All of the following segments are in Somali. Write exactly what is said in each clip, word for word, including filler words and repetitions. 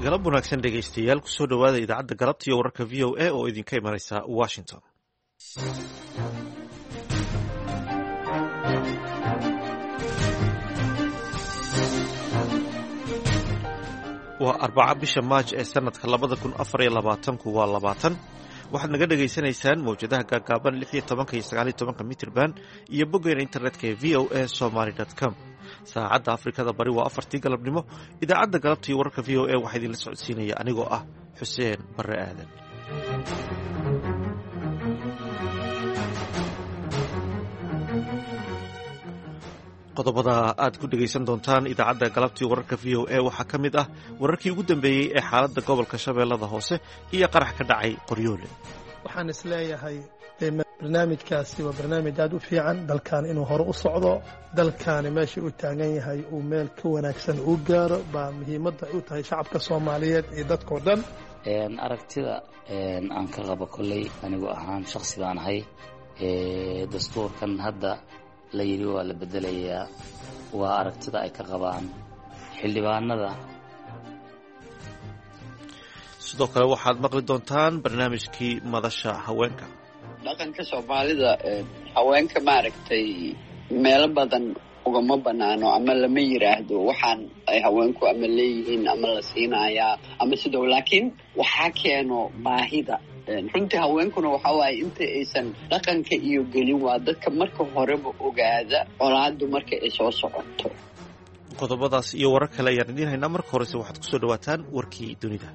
galab wanaagsan dhegaystayaal kusoo dhowaada idaacadda galabta iyo wararka v o a oo idinka imanaysa washington. waa arbaca bisha maaj ee sanadka labada kun afar iyo labaatanku waa labaatan. waxaad naga dhegaysanaysaan mawjadaha gaagaaban lix iyo tobanka iyo sagaal iyo tobanka mitrban iyo boggeena internetka ee v o a somaly dot com. saacadda afrikada bari waa afartii galabnimo. idaacadda galabta iyo wararka v o a waxaa idinla socodsiinaya anigoo ah xuseen barre aadan. qodobada aad ku dhegaysan doontaan idaacadda galabtii wararka v o a waxaa ka mid ah wararkii ugu dambeeyey ee xaaladda gobolka shabeellada hoose iyo qarax ka dhacay qoryoole. waxaan isleeyahay barnaamijkaasi waa barnaamij aad u fiican dalkan inuu hore u socdo, dalkaani meesha uu taagan yahay uu meel ka wanaagsan uu gaaro baa muhiimadda ay u tahay shacabka soomaaliyeed iyo dadkao dhan. aragtida aan ka qabo kolley anigu ahaan shaksi baan ahay. dastuurkan hadda la yidhi waa la bedelayaa, waa aragtida ay ka qabaan xildhibaanada. sidoo kale waxaad maqli doontaan barnaamijkii madasha haweenka. dhaqanka soomaalida haweenka maaragtay meelo badan ugama banaano ama lama yiraahdo waxaan ay haweenku ama leeyihiin ama la siinayaa ama sidoo, laakiin waxaa keeno baahida. runtii haweenkuna waxa waaye inta aysan dhaqanka iyo gelin waa dadka marka horeba ogaada colaadu marka ay soo socoto. qodobadaas iyo warar kale ayaan idiin haynaa. marka horese waxaad kusoo dhawaataan warkii dunida.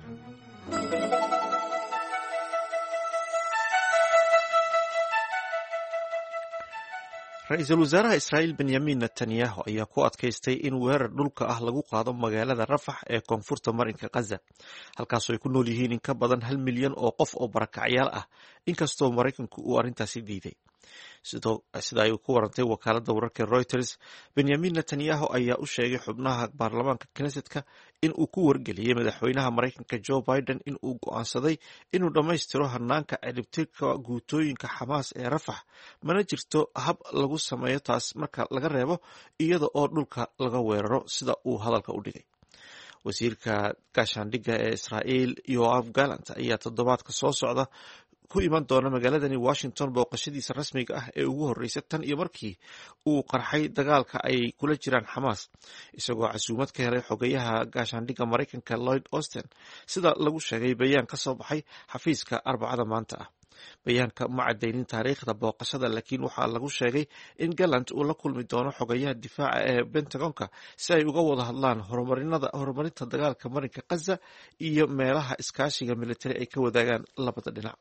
ra-iisul wasaaraha israa'iil benyamin netanyahu ayaa ku adkaystay in weerar dhulka ah lagu qaado magaalada rafax ee koonfurta marinka khaza, halkaasoo ay ku nool yihiin in ka badan hal milyan oo qof oo barakacyaal ah, inkastoo maraykanku uu arrintaasi diiday. sida ay ku warantay wakaaladda wararka reuters, benyamin netanyahu ayaa u sheegay xubnaha baarlamaanka knesetka in uu ku wargeliyey madaxweynaha maraykanka joe biden in uu go'aansaday inuu dhammaystiro hanaanka ciribtirka guutooyinka xamaas ee rafax, mana jirto hab lagu sameeyo taas marka laga reebo iyada oo dhulka laga weeraro, sida uu hadalka u dhigay. wasiirka gaashaandhigga ee israa'iil yoav gallant ayaa toddobaadka soo socda ku iman doona magaaladani washington booqashadiisa rasmiga ah ee ugu horreysay tan iyo markii uu qarxay dagaalka ay kula jiraan xamaas, isagoo casuumad ka helay xogayaha gaashaandhigga maraykanka lloyd austin, sida lagu sheegay bayaan ka soo baxay xafiiska arbacada maanta ah. bayaanka ma cadaynin taariikhda booqashada, laakiin waxaa lagu sheegay in gallant uu la kulmi doono xogayaha difaaca ee bentagonka si ay uga wada hadlaan horumarinta dagaalka marinka khaza iyo meelaha iskaashiga militari ay ka wadaagaan labada dhinac.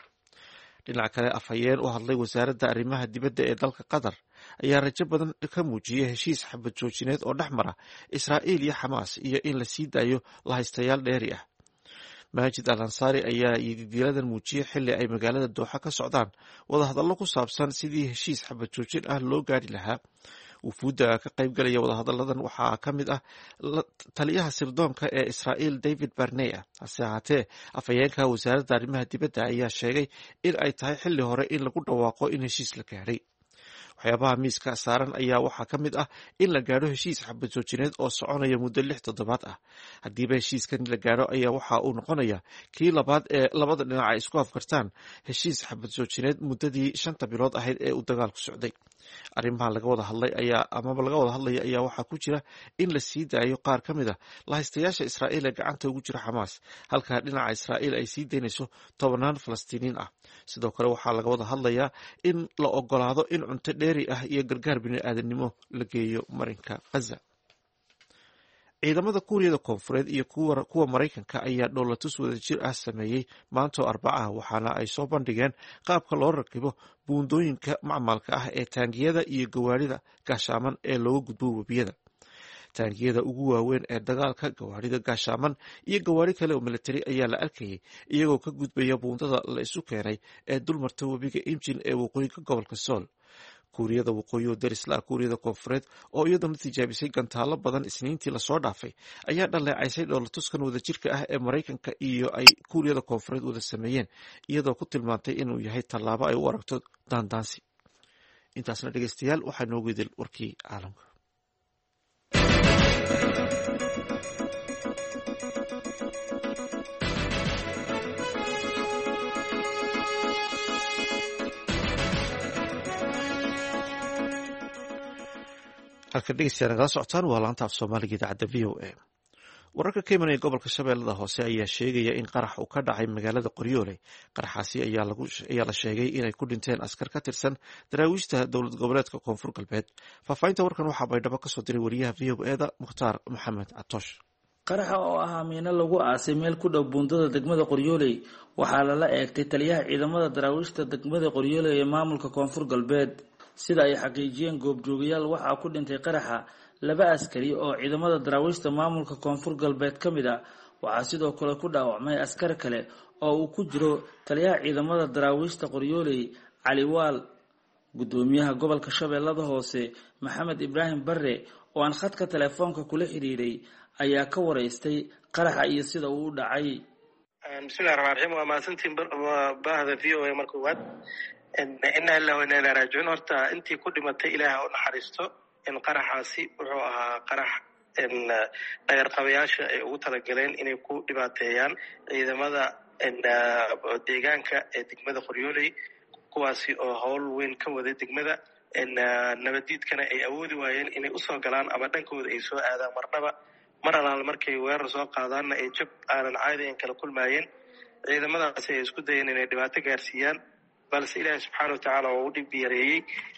dhinaca kale, afhayeen u hadlay wasaaradda arrimaha dibadda ee dalka qatar ayaa rajo badan ka muujiyey heshiis xabad joojineed oo dhex mara israa'iil iyo xamaas iyo in la sii daayo lahaystayaal dheeri ah. maajid al ansaari ayaa yididiiladan muujiyey xilli ay magaalada dooxa ka socdaan wadahadallo ku saabsan sidii heshiis xabad joojin ah loo gaari lahaa. wufuudda ka qaybgalaya wadahadalladan waxaa ka mid ah taliyaha sirdoonka ee israa'iil david barnea. hase ahaatee, afhayeenka wasaaradda arrimaha dibadda ayaa sheegay in ay tahay xilli hore in lagu dhawaaqo in heshiis la gaadhay. waxyaabaha miiska saaran ayaa waxaa ka mid ah in la gaadho heshiis xabad joojineed oo soconaya muddo lix toddobaad ah. haddiiba heshiiskan la gaadho ayaa waxa uu noqonaya kii labaad ee labada dhinac ay isku afkartaan heshiis xabad joojineed muddadii shanta bilood ahayd ee uu dagaalku socday. arrimaha laga wada hadlay ayaa amaba laga wada hadlaya ayaa waxaa ku jira in la sii daayo qaar ka mid a lahaystayaasha israa'iil ee gacanta ugu jira xamaas, halka dhinaca israa'iil ay sii daynayso tobanaan falastiiniin ah. sidoo kale waxaa laga wada hadlayaa in la ogolaado in cunto dheeri ah iyo gargaar bini'aadanimo la geeyo marinka khaza. ciidamada kuuriyada koonfureed iyo kuwa maraykanka ayaa dhoolatus wadajir ah sameeyey maantoo arbacaha, waxaana ay soo bandhigeen qaabka loo rakibo buundooyinka macmalka ah ee taangiyada iyo gawaarida gaashaaman ee looga gudbo webiyada. taangiyada ugu waaweyn ee dagaalka, gawaarida gaashaaman iyo gawaari kale oo militari ayaa la arkayay iyagoo ka gudbaya buundada la isu keenay ee dulmarta webiga imjin ee waqooyiga gobolka sool. kuuriyada waqooyi oo darisla kuuriyada koonfureed oo iyaduna tijaabisay gantaalo badan isniintii lasoo dhaafay ayaa dhaleecaysay dhoolatuskan wadajirka ah ee maraykanka iyo ay kuuriyada koonfureed wada sameeyeen, iyadoo ku tilmaantay inuu yahay tallaabo ay u aragto daandaansi. intaasna dhegeystayaal waxaa noogu idil warkii caalamka. halka dhegeystayaal nagala socotaan waa laanta af soomaaliga idaacadda v o a. wararka ka imanaya gobolka shabeellada hoose ayaa sheegaya in qarax uu ka dhacay magaalada qoryoole. qaraxaasi ayaa la sheegay inay ku dhinteen askar ka tirsan daraawiishta dowlad goboleedka koonfur galbeed. faahfaahinta warkan waxaa baydhabo kasoo diray wariyaha v o eda mukhtaar maxamed catoosh. qaraxa oo ahaa miino lagu aasay meel ku dhow buundada degmada qoryooley waxaa lala eegtay taliyaha ciidamada daraawiishta degmada qoryooley ee maamulka koonfur galbeed. sida ay xaqiijiyeen goobjoogayaal waxaa ku dhintay qaraxa laba askari oo ciidamada daraawiishta maamulka koonfur galbeed ka mid ah. waxaa sidoo kale ku dhaawacmay askar kale oo uu ku jiro taliyaha ciidamada daraawiishta qoryooley cali waal. gudoomiyaha gobolka shabeellada hoose maxamed ibraahim bare oo aan khadka telefoonka kula xiriiray ayaa ka waraystay qaraxa iyo sida uu u dhacay. bismillahi raxmaan raxiim. waa mahadsantiin baahda v o a marka waad inaa ilaa wa inaa ilaa raajicuun. horta intii ku dhimatay ilaaha u naxariisto. in qaraxaasi wuxuu ahaa qarax dhagarqabayaasha ay ugu talagaleen inay ku dhibaateeyaan ciidamada deegaanka ee degmada qoryooley, kuwaasi oo howl weyn ka waday degmada. nabaddiidkana ay awoodi waayeen inay usoo galaan ama dhankooda ay soo aadaan marnaba. mar alaal markay weerar soo qaadaanna ay jab aanan caadiyan kala kulmaayeen. ciidamadaasi ay isku dayeen inay dhibaato gaarsiiyaan, balse ilaahi subxaana watacaala oo u dhib yareeyey.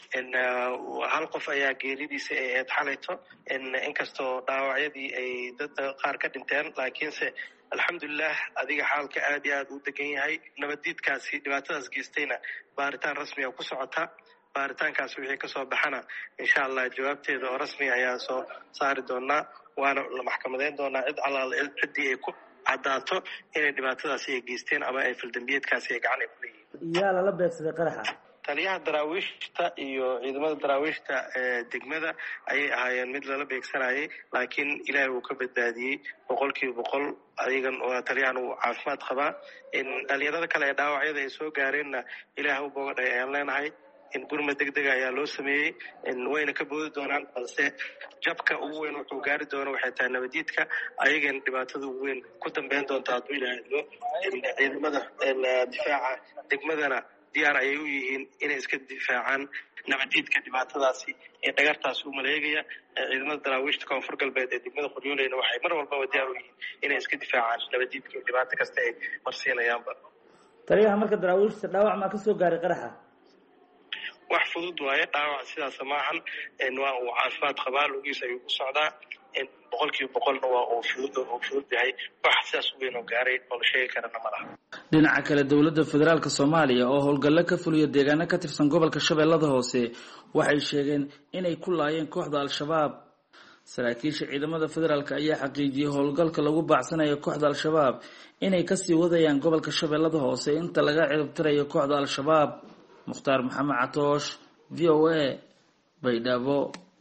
hal qof ayaa geeridiisa ay ahayd xalayto, inkastoo dhaawacyadii ay dad qaar ka dhinteen, laakiinse alxamdulilah adiga xaalka aad iyo aad u degan yahay. nabaddiidkaasi dhibaatadaas geystayna baaritaan rasmiga ku socota. baaritaankaasi wixii kasoo baxana insha allah jawaabteeda oo rasmiga ayaa soo saari doonaa, waana la maxkamadeyn doonaa cid alaala ciddii ay ku caddaato inay dhibaatadaasi ay geysteen ama ay faldambiyeedkaasi ay gacan ay ku leeyihiin. yaa lala beegsaday qaraxa? taliyaha daraawiishta iyo ciidamada daraawiishta ee degmada ayay ahaayeen mid lala beegsanayay, laakiin ilaahay wuu ka badbaadiyey boqol kiiba boqol. adigan taliyahan uu caafimaad qabaa. dhalinyarada kale ee dhaawacyada ay soo gaareenna ilaah u bogadhay ayaan leenahay. in gurmad degdega ayaa loo sameeyey, wayna ka boodi doonaan, balse jabka ugu weyn wuxuu gaari doono waxay tahay nabaddiidka. ayagana dhibaatada ugu weyn ku dambeyn doonta hadduu ilaahdo. ciidamada difaaca degmadana diyaar ayay u yihiin inay iska difaacaan nabaddiidka dhibaatadaasi ee dhagartaasi u maleegaya. ciidamada daraawiishta koonfur galbeed ee degmada qoryooleyna waxay mar walbaba diyaar u yihiin inay iska difaacaan nabaddiidka iyo dhibaato kasta ay marsiinayaanba. taliyaha marka daraawiishta dhaawac maa kasoo gaaray qaraxa? wax fudud waaye, dhaawac sidaas maahan. waa uu caafimaad qabaa, lugiisa ayuu ku socdaa. boqol kiiba boqolna waa uu fudud uu fudud yahay. wax sidaas weyn oo gaaray oo la sheegi karana ma laha. dhinaca kale dowladda federaalka soomaaliya oo howlgallo ka fuliya deegaano ka tirsan gobolka shabeellada hoose waxay sheegeen inay ku laayeen kooxda al-shabaab. saraakiisha ciidamada federaalka ayaa xaqiijiyey howlgalka lagu baacsanayo kooxda al-shabaab inay kasii wadayaan gobolka shabeellada hoose inta laga ciribtirayo kooxda al-shabaab. mukhtaar maxamed catoosh, v o a, baydhabo.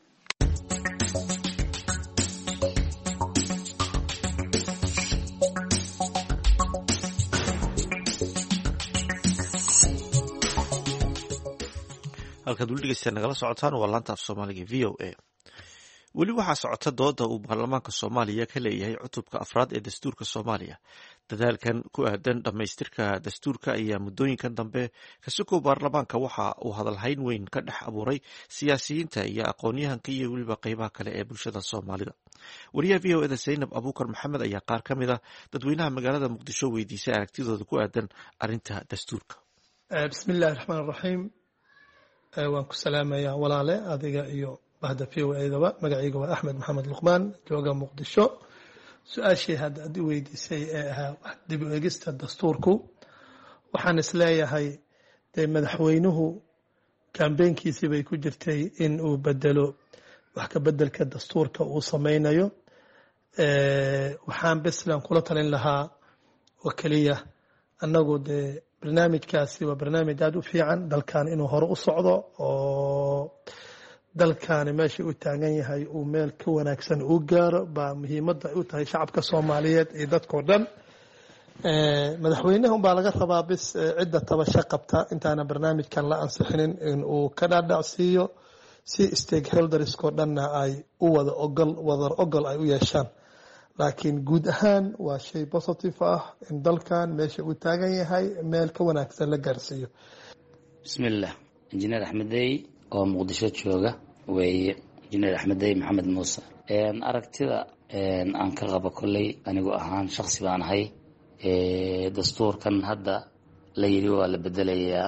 halkaad weli dhegeystayaa nagala socotaan waa laanta af soomaaliga v o a. weli waxaa socota dooda uu baarlamaanka soomaaliya ka leeyahay cutubka afraad ee dastuurka soomaaliya. dadaalkan ku aadan dhammaystirka dastuurka ayaa muddooyinkan dambe kasukoo baarlamaanka waxa uu hadalhayn weyn ka dhex abuuray siyaasiyiinta iyo aqoon-yahanka iyo weliba qeybaha kale ee bulshada soomaalida. wariyaha v o eda zaynab abuukar maxamed ayaa qaar ka mid a dadweynaha magaalada muqdisho weydiisay aragtidooda ku aadan arinta dastuurka. bismi illaahi raxmaan raxiim. waan ku salaamayaa walaale adiga iyo bahda v o edaba. magacayga waa axmed maxamed luqmaan, jooga muqdisho. su-aashii hadda ad i weydiisay ee ahaa dib u egista dastuurku, waxaan isleeyahay dee madaxweynuhu kambeynkiisii bay ku jirtay in uu bedelo wax ka bedelka dastuurka uu sameynayo. waxaan beslan kula talin lahaa oo keliya annagu dee barnaamijkaasi waa barnaamij aada u fiican dalkan inuu hore u socdo, oo dalkaani meesha u taagan yahay uu meel ka wanaagsan uu gaaro baa muhiimadda u tahay shacabka soomaaliyeed iyo dadkao dhan. madaxweynaha unbaa laga rabaa bis cidda tabasho qabta intaana barnaamijkan la ansixinin in uu ka dhaadhacsiiyo si stakeholderskao dhanna ay u wada ogol wadar ogol ay u yeeshaan. laakiin guud ahaan waa shay positive ah in dalkan meesha uu taagan yahay meel ka wanaagsan la gaarsiiyo. bismillah. injineer axmedey oo muqdisho jooga weeye. injineer axmed day maxamed muuse aragtida aan ka qabo kolley anigoo ahaan shaksi baan ahay dastuurkan hadda la yidhi waa la bedelayaa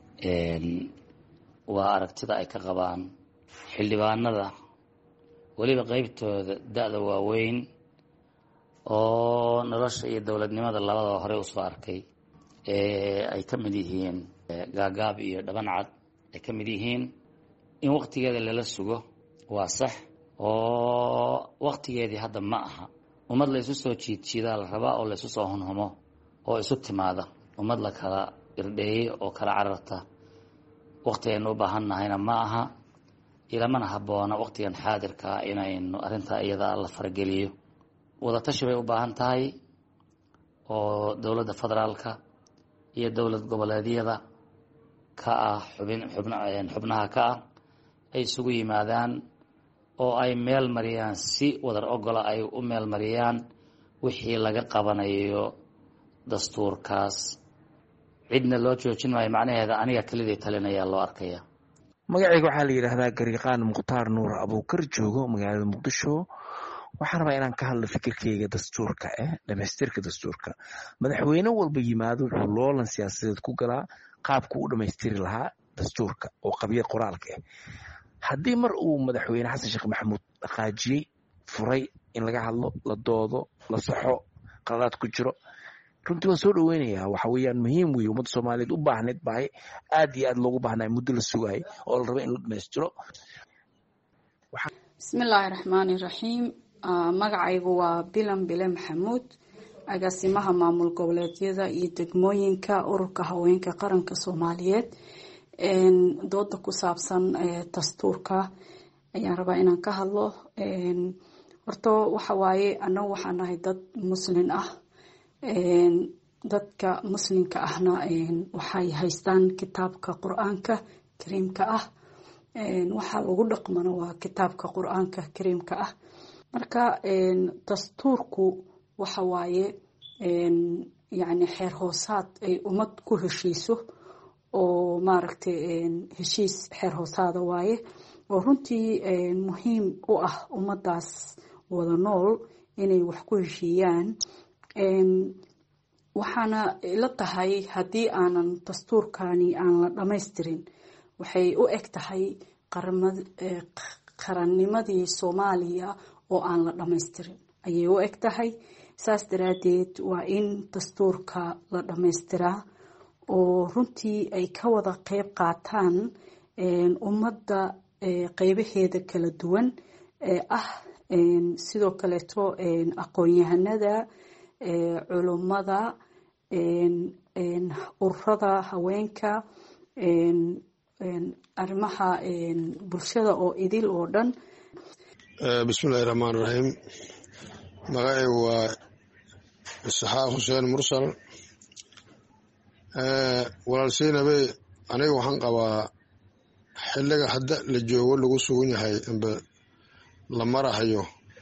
waa aragtida ay ka qabaan xildhibaanada weliba qaybtooda da-da waaweyn oo nolosha iyo dowladnimada labadaba hore usoo arkay ay ka mid yihiin gaagaab iyo dhaban cad ay ka mid yihiin in waqtigeeda lala sugo waa sax oo waqtigeedii hadda ma aha ummad la isu soo jiidjiidaa la rabaa oo la isu soo hunhumo oo isu timaada ummad la kala irdheeyey oo kala cararta waqtigaynu u baahan nahayna ma aha ilamana habboona waqtigan xaadirkaa inaynu arrintaa iyada la farageliyo wadatashi bay u baahan tahay oo dowladda federaalka iyo dowlad goboleedyada ka ah xubin xubnaha ka ah ay isugu yimaadaan oo ay meel mariyaan si wadar ogola ay u meel mariyaan wixii laga qabanayo dastuurkaas cidna loo joojin maayo macnaheeda aniga kelidii talinayaa loo arkaya magacayga waxaa la yidhaahdaa gariiqaan mukhtaar nuur abuukar joogo magaalada muqdisho waxaan rabaa inaan ka hadlo fikirkeyga dastuurka eh dhamaystirka dastuurka madaxweyne walba yimaado wuxuu loolan siyaasadeed ku galaa qaabku u dhamaystiri lahaa dastuurka oo qabyad qoraalka ah haddii mar uu madaxweyne xasan sheekh maxamuud dhaqaajiyey furay in laga hadlo la doodo la saxo qaladaad ku jiro runtii waan soo dhaweynayaa waxa weeyaan muhiim weeye ummadda soomaaliyeed u baahneed baahay aad iyo aad loogu baahnay muddo la sugaayay oo la raba in la dhamaystiro bismillaahi raxmaani raxiim magacaygu waa bilan bile maxamuud agaasimaha maamul goboleedyada iyo degmooyinka ururka haweenka qaranka soomaaliyeed dooda ku saabsan dastuurka ayaan rabaa inaan ka hadlo horto waxa waaye annagu waxaan nahay dad muslin ah dadka muslimka ahna waxay haystaan kitaabka qur-aanka kariimka ah waxaa lagu dhaqmana waa kitaabka qur-aanka kariimka ah marka dastuurku waxa waaye yani xeer hoosaad ay ummad ku heshiiso oo maaragtay heshiis xeer hoosaada waaye oo runtii muhiim u ah ummadaas wada nool inay wax ku heshiiyaan waxaana ila tahay haddii aanan dastuurkani aan la dhamaystirin waxay u eg tahay qarannimadii soomaaliya oo aan la dhamaystirin ayay u eg tahay saas daraadeed waa in dastuurka la dhamaystiraa oo runtii ay ka wada qeyb qaataan ummadda qeybaheeda kala duwan ee ah sidoo kaleeto aqoon-yahanada culummada ururada haweenka arrimaha bulshada oo idil oo dhan bismillahi raxmaan raxiim magacaygu waa isxaaq xuseen mursal walaalsiinabe aniga waxaan qabaa xiliga hadda la joogo lagu sugan yahay inba la marahayo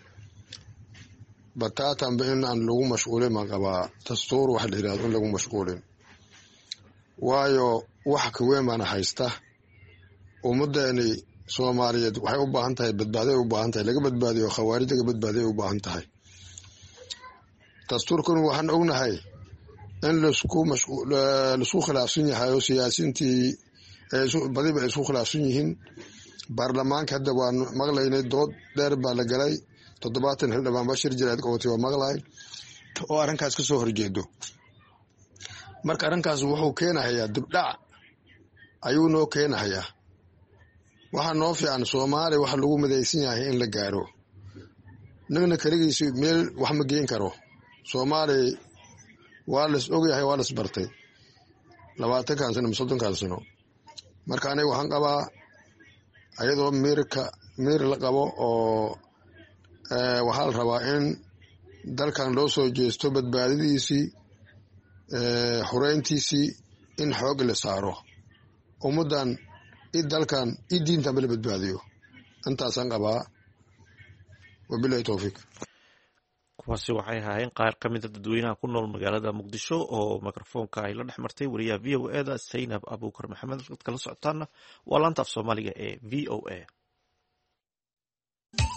bataatanba in aan lagu mashquulin baan qabaa dastuur wax la yirahdo in lagu mashquulin waayo wax ka weyn baana haysta ummadeeni soomaaliyeed waxay u baahan tahay badbaaday u baahan tahay laga badbaadiyo khawaarij laga badbaaday u baahan tahay dastuurkan waxaan ognahay in laisku mashquul laisku khilaafsan yahay oo siyaasiintii badiba ay isku khilaafsan yihiin baarlamaanka hadda waan maqlaynay dood dheer baa la galay toddobaatan xildhibaan bashir jiraad qabatay waa maqlay oo arrinkaas ka soo horjeedo marka arrinkaas wuxuu keenahayaa dibdhac ayuu noo keenahayaa waxaa noo fiican soomaaliya waxa lagu midaysan yahay in la gaaro nagna keligiisi meel wax ma geen karo soomaaliya waa las ogyahay waa las bartay labaatankan sano ama soddonkan sano marka aniga waxaan qabaa ayadoo miirka miir la qabo oo waxaa la rabaa in dalkan loo soo jeesto badbaadadiisii xureyntiisii in xoog la saaro ummaddan i dalkan i diintanba la badbaadiyo intaasaan qabaa wabilahi towfiiq kuwaasi waxay ahaayeen qaar ka mida dadweynaha ku nool magaalada muqdisho oo mikrofoonka ay la dhex martay wariyaha v o e da saynab abuukar maxamed dadka la socotaana waa laanta af soomaaliga ee v o a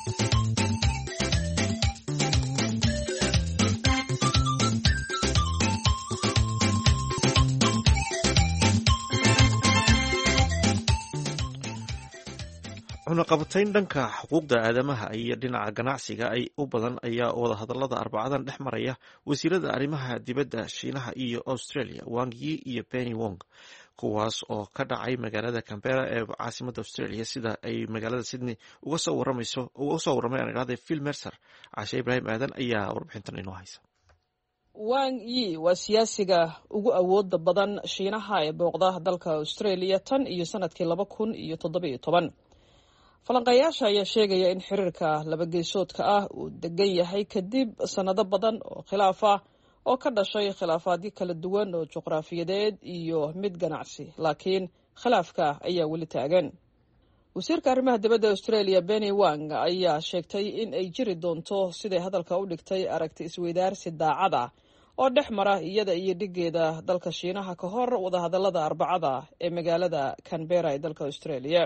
cunaqabatayn dhanka xuquuqda aadamaha iyo dhinaca ganacsiga ay u badan ayaa wadahadalada arbacadan dhex maraya wasiirada arrimaha dibadda shiinaha iyo australia wang yi iyo penny wong kuwaas oo ka dhacay magaalada Canberra ee caasimada Australia sida ay magaalada Sydney uga soo waramayso uga soo waramay aan iraahday Phil Mercer. Caashe Ibrahim Aadan ayaa warbixintan inoo haysa. Wang Yi waa siyaasiga ugu awooda badan shiinaha ee booqda dalka Australia tan iyo sanadkii laba kun iyo toddoba iyo toban. falanqayaasha ayaa sheegaya in xiriirka laba geesoodka ah uu degan yahay kadib sanado badan oo khilaaf ah oo ka dhashay khilaafaadyo kala duwan oo juqraafiyadeed iyo mid ganacsi, laakiin khilaafka ayaa weli taagan. wasiirka arrimaha dibadda Australia Penny Wong ayaa sheegtay in ay jiri doonto siday hadalka u dhigtay aragti isweydaarsi daacad ah oo dhex mara iyada iyo dhigeeda dalka Shiinaha ka hor wadahadalada arbacada ee magaalada Canberra ee dalka Australia.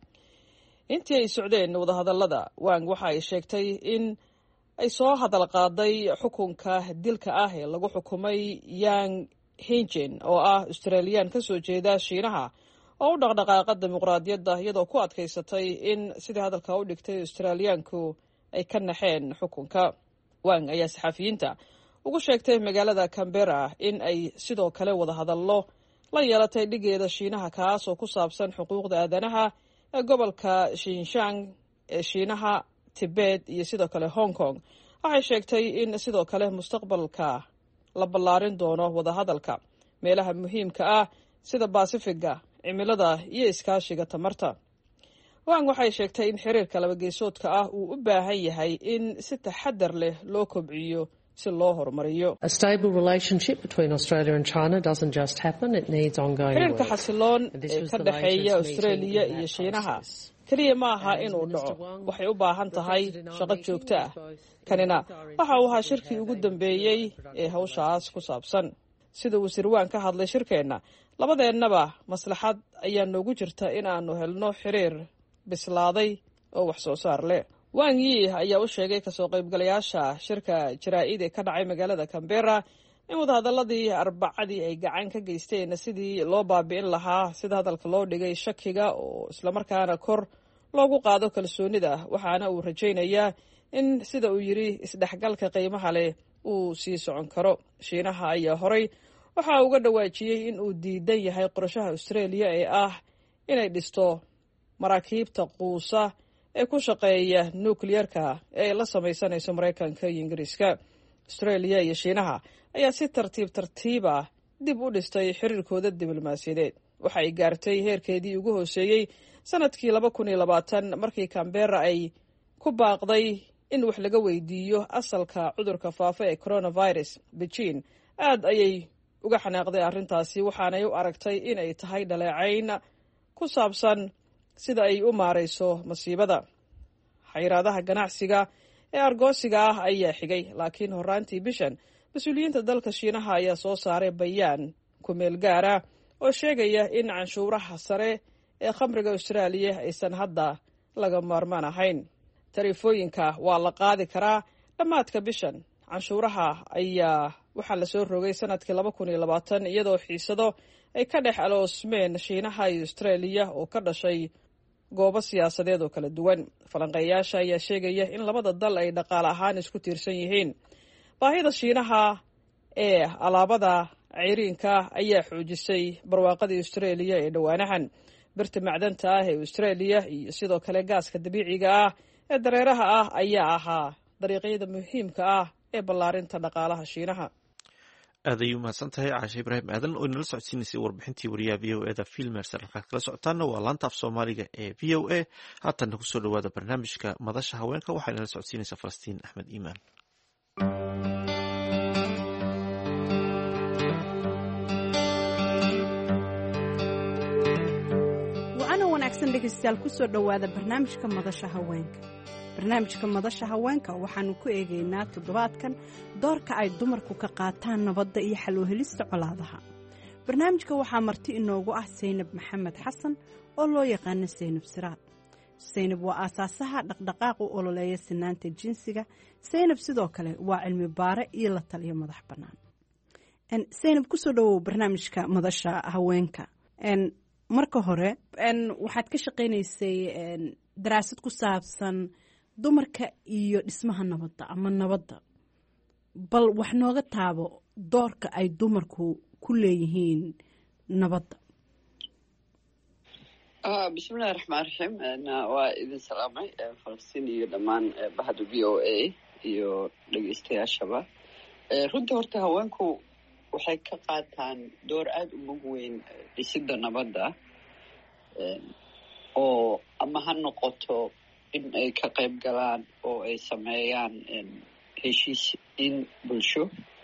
intii ay socdeen wadahadalada, Wang waxa ay sheegtay in ay soo hadal qaaday xukunka dilka ah ee lagu xukumay Yang Hengchen oo ah Australian ka soo jeeda Shiinaha oo u dhaqdhaqaaqa dimuqraadiyadda iyadoo ku adkaysatay in sidii hadalka u dhigtay Australiaanku ay ka naxeen xukunka. Wang ayaa saxafiyiinta ugu sheegtay magaalada Canberra in ay sidoo kale wadahadallo la yeelatay dhigeeda Shiinaha kaas oo ku saabsan xuquuqda aadanaha ee gobolka Xinjiang ee Shiinaha, Tibet iyo sidoo kale Hong Kong. waxay sheegtay in sidoo kale mustaqbalka la ballaarin doono wadahadalka meelaha muhiimka ah sida Pacifiga, cimilada iyo iskaashiga tamarta. Wang waxay sheegtay in xiriirka laba geesoodka ah uu u baahan yahay in si taxadar leh loo kobciyo si loo horumariyo. A stable relationship between Australia and China doesn't just happen, it needs ongoing work. Xiriirka xasiloon ee ka dhaxeeya Australia iyo Shiinaha kaliya ma aha inuu dhaco, waxay u baahan tahay shaqo joogto ah. kanina waxa uu ahaa shirkii ugu dambeeyey ee hawshaas ku saabsan. sida wasiir Wang ka hadlay shirkeenna, labadeennaba maslaxad ayaa noogu jirta in aanu helno xiriir bislaaday oo wax soo saar leh. Wang Yi ayaa u sheegay kasoo qaybgalayaasha shirka jaraa'id ee ka dhacay magaalada Canberra in wadahadaladii arbacadii ay gacan ka geysteen sidii loo baabi'in lahaa sida hadalka loo dhigay shakiga oo islamarkaana kor loogu qaado kalsoonida, waxaana uu rajaynayaa in sida uu yidhi isdhexgalka qiimaha leh uu sii socon karo. Shiinaha ayaa horay waxa uga dhawaajiyey in uu diidan yahay qorashaha Australia ee ah inay dhisto maraakiibta quusa ee ku shaqeeya nuclearka ee la samaysanayso Mareykanka iyo Ingiriiska. Australia iyo Shiinaha ayaa si tartiib tartiib ah dib u dhistay xiriirkooda diblomaasiyadeed. waxa ay gaartay heerkeedii ugu hooseeyey sanadkii laba kun iyo labaatan markii Canberra ay ku baaqday in wax laga weydiiyo asalka cudurka faafa ee coronavirus. Beijing aad ayay uga xanaaqday arrintaasi, waxaanay u aragtay inay tahay dhaleecayn ku saabsan sida ay u maarayso masiibada. xayiraadaha ganacsiga ee argoosiga ah ayaa xigay, laakiin horaantii bishan mas-uuliyiinta dalka Shiinaha ayaa soo saaray bayaan ku meel gaara oo sheegaya in canshuuraha sare ee khamriga Australia aysan hadda laga maarmaan ahayn. tariifooyinka waa la qaadi karaa dhammaadka bishan. canshuuraha ayaa waxaa la soo rogay sanadkii laba kun iyo labaatan iyadoo xiisado ay ka dhex aloosmeen Shiinaha iyo Australia oo ka dhashay goobo siyaasadeed oo kala duwan. falanqeeyaasha ayaa sheegaya in labada dal ay dhaqaale ahaan isku tiirsan yihiin. baahida Shiinaha ee alaabada ceyriinka ayaa xoojisay barwaaqadii Australia ee dhawaanahan. birta macdanta ah ee Australia iyo sidoo kale gaaska dabiiciga ah ee dareeraha ah ayaa ahaa dariiqyada muhiimka ah ee ballaarinta dhaqaalaha Shiinaha. aad ayuu mahadsan tahay Caashe Ibrahim Aadan oo inala socodsiinaysay warbixintii wariyaha V O A da Phil Mercer. halkaad kala socotaana waa laanta af Soomaaliga ee V O A. haatanna kusoo dhawaada barnaamijka madasha haweenka, waxaa inala socodsiinaysaa Falastiin Axmed Iimaan. dhegeystayaal kusoo dhowaada barnaamijka madasha haweenka. barnaamijka madasha haweenka waxaanu ku eegaynaa toddobaadkan doorka ay dumarku ka qaataan nabadda iyo xal u helista colaadaha. barnaamijka waxaa marti inoogu ah Saynab Maxamed Xasan oo loo yaqaano Saynab Siraad. saynab waa aasaasaha dhaqdhaqaaq u ololeeya sinaanta jinsiga. saynab sidoo kale waa cilmi baare iyo la taliyo madax bannaan. saynab kusoo dhawow barnaamijka madasha haweenka. marka hore waxaad ka shaqaynaysay daraasad ku saabsan dumarka iyo dhismaha nabadda ama nabadda. bal wax nooga taabo doorka ay dumarku ku leeyihiin nabadda. bismillahi raxmaan raxiim waa idin salaamay falastiin iyo dhammaan bahda v o a iyo dhegeystayaashaba. runtii horta haweenku waxay ka qaataan door aada u mug weyn dhisidda nabadda, oo ama ha noqoto in ay ka qayb galaan oo ay sameeyaan heshiisiin bulsho,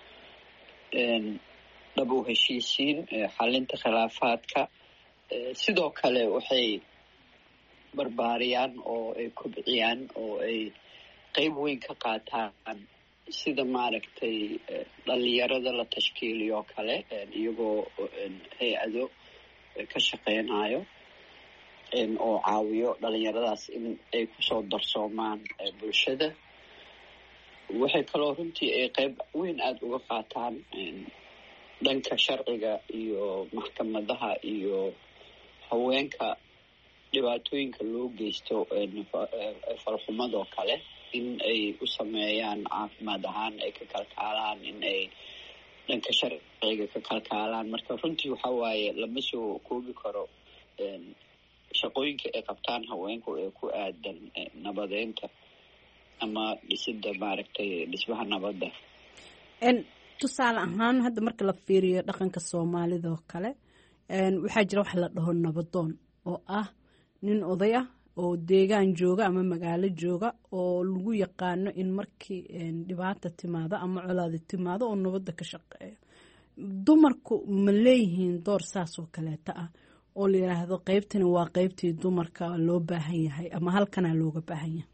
dhab u heshiisiin, xalinta khilaafaadka. sidoo kale waxay barbaariyaan oo ay kobciyaan oo ay qayb weyn ka qaataan sida maaragtay dhalinyarada la tashkiiliyo kale, iyagoo hay-ado ka shaqeynayo oo caawiyo dhalinyaradaas in ay kusoo darsoomaan bulshada. waxay kaloo runtii ay qayb weyn aada uga qaataan dhanka sharciga iyo maxkamadaha iyo haweenka dhibaatooyinka loo geysto falxumadoo kale, in ay u sameeyaan caafimaad ahaan, ay ka kalkaalaan, in ay dhanka sharciga ka kalkaalaan. marka runtii waxa waaye lama soo koobi karo shaqooyinka ay qabtaan haweenku ee ku aadan nabadeynta ama dhisidda maaragtay dhismaha nabadda. tusaale ahaan hadda marka la fiiriyo dhaqanka soomaalida oo kale, waxaa jira wax la dhaho nabadoon oo ah nin oday ah oo deegaan jooga ama magaalo jooga oo lagu yaqaano in markii dhibaata timaado ama colaadi timaado oo nabadda ka shaqeeyo. dumarku ma leeyihiin door saas oo kaleeta ah oo la yidhaahdo qaybtani waa qaybtii dumarka loo baahan yahay ama halkanaa looga baahan yahay?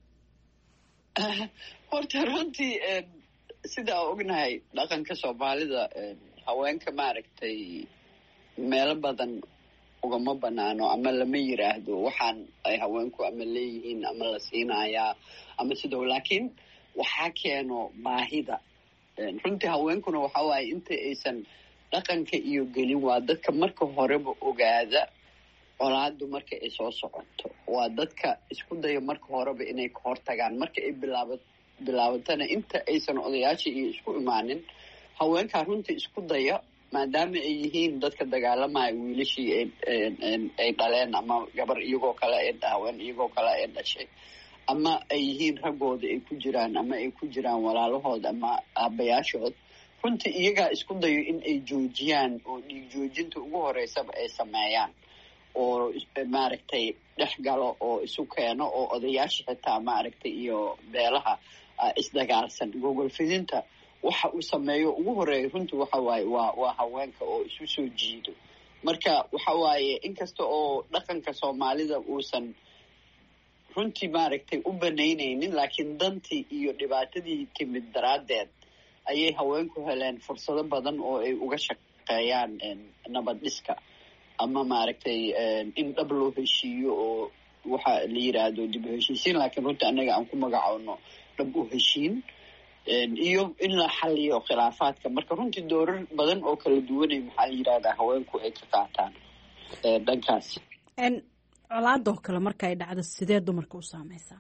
horta runtii sidaa ognahay dhaqanka soomaalida haweenka maaragtay meelo badan ugama banaano ama lama yiraahdo waxaan ay haweenku ama leeyihiin ama la siinayaa ama sidoo, laakiin waxaa keeno baahida. runtii haweenkuna waxa waaye inta aysan dhaqanka iyo gelin waa dadka marka horeba ogaada colaadu marka ay soo socoto, waa dadka isku daya marka horeba inay ka hortagaan. marka ay bilaaba bilaabatana inta aysan odayaasha iyo isku imaanin, haweenkaa runtii isku daya, maadaama ay yihiin dadka dagaalamaya wiilashii ay dhaleen ama gabar iyagoo kale ay dhaawan iyagoo kale ay dhashay, ama ay yihiin raggooda ay ku jiraan ama ay ku jiraan walaalahood ama aabayaashood. runtii iyagaa isku dayo in ay joojiyaan oo dhiig joojinta ugu horeysaba ay sameeyaan, oo maaragtay dhex galo oo isu keeno, oo odayaasha xitaa maaragtay iyo beelaha isdagaalsan gogol fidinta waxa uu sameeyo ugu horeeya runtii waxa waaye waa waa haweenka oo isu soo jiido. marka waxa waaye inkasta oo dhaqanka soomaalida uusan runtii maaragtay u banaynaynin, laakiin dantii iyo dhibaatadii timid daraaddeed ayay haweenku heleen fursado badan oo ay uga shaqeeyaan nabad dhiska ama maaragtay in dhab loo heshiiyo oo waxa la yiraahdo dib u heshiisiin, laakiin runtii annaga aan ku magacowno dhab u heshiin iyo in la xaliyo khilaafaadka. marka runtii doorar badan oo kala duwanay maxaa la yirahdaa haweenku ay ka qaataan dhankaas. colaadoo kale marka ay dhacdo sidee dumarka u saameysaa?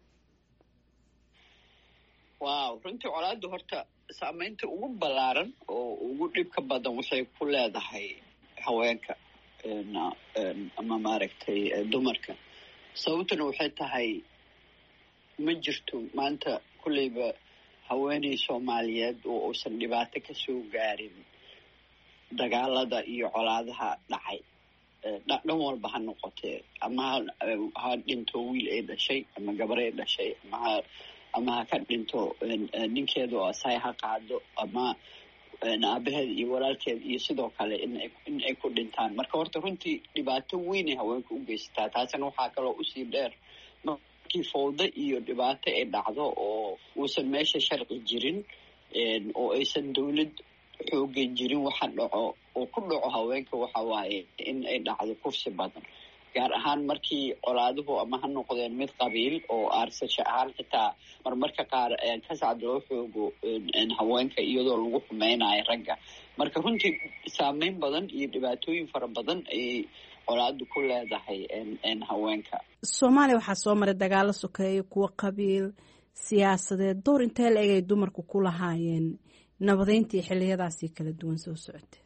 wow runtii colaadda horta saameynta ugu ballaaran oo ugu dhibka badan waxay ku leedahay haweenka ama maaragtay dumarka. sababtuna waxay tahay ma jirto maanta kulleyba haweeney soomaaliyeed oo uusan dhibaato ka soo gaarin dagaalada iyo colaadaha dhacay, dhan walba ha noqotee, ama ha dhinto wiil ay dhashay ama gabar ay dhashay, ama ha ama ha ka dhinto ninkeeda oo asay ha qaado, ama aabaheed iyo walaalkeed iyo sidoo kale inay in ay ku dhintaan. marka horta runtii dhibaato weynay haweenka u geysataa. taasina waxaa kaloo usii dheer markii fowdo iyo dhibaato ay dhacdo oo uusan meesha sharci jirin oo aysan dawlad xoogan jirin, waxa dhaco oo ku dhaco haweenka waxa waaye in ay dhacdo kufsi badan. gaar ahaan markii colaaduhu ama ha noqdeen mid qabiil oo aarsasho ahaan xitaa marmarka qaar kasacad loo xoogo haweenka iyadoo lagu xumeynayo ragga. marka runtii saameyn badan iyo dhibaatooyin fara badan ayay colaadu ku leedahay haweenka. soomaaliya waxaa soo maray dagaalo sokeeye, kuwa qabiil, siyaasadeed. door intee la eg ay dumarku ku lahaayeen nabadeyntii xiliyadaasii kala duwan soo socotay?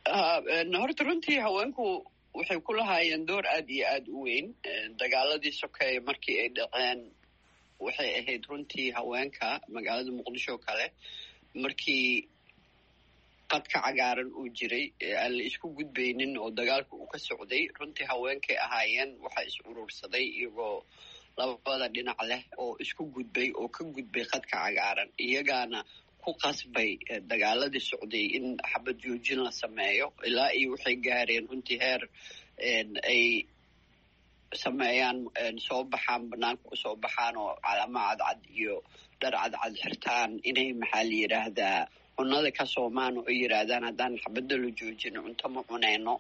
horta runtii haweenku waxay ku lahaayeen door aad iyo aad u weyn. dagaaladii sokeeye markii ay dhaceen waxay ahayd runtii haweenka magaalada muqdisho kale markii qadka cagaaran uu jiray aan la isku gudbaynin oo dagaalka uu ka socday, runtii haweenkay ahaayeen waxaa is urursaday iyagoo labada dhinac leh oo isku gudbay oo ka gudbay qadka cagaaran, iyagaana ku qasbay dagaaladii socday in xabad joojin la sameeyo. ilaa iyo waxay gaareen runtii heer ay sameeyaan soo baxaan banaanka usoo baxaan oo calamo cadcad iyo dhar cadcad xirtaan, inay maxaa la yidhaahdaa cunada ka soomaan oo yidhaahdaan haddaan xabadda la joojino cunto ma cuneyno.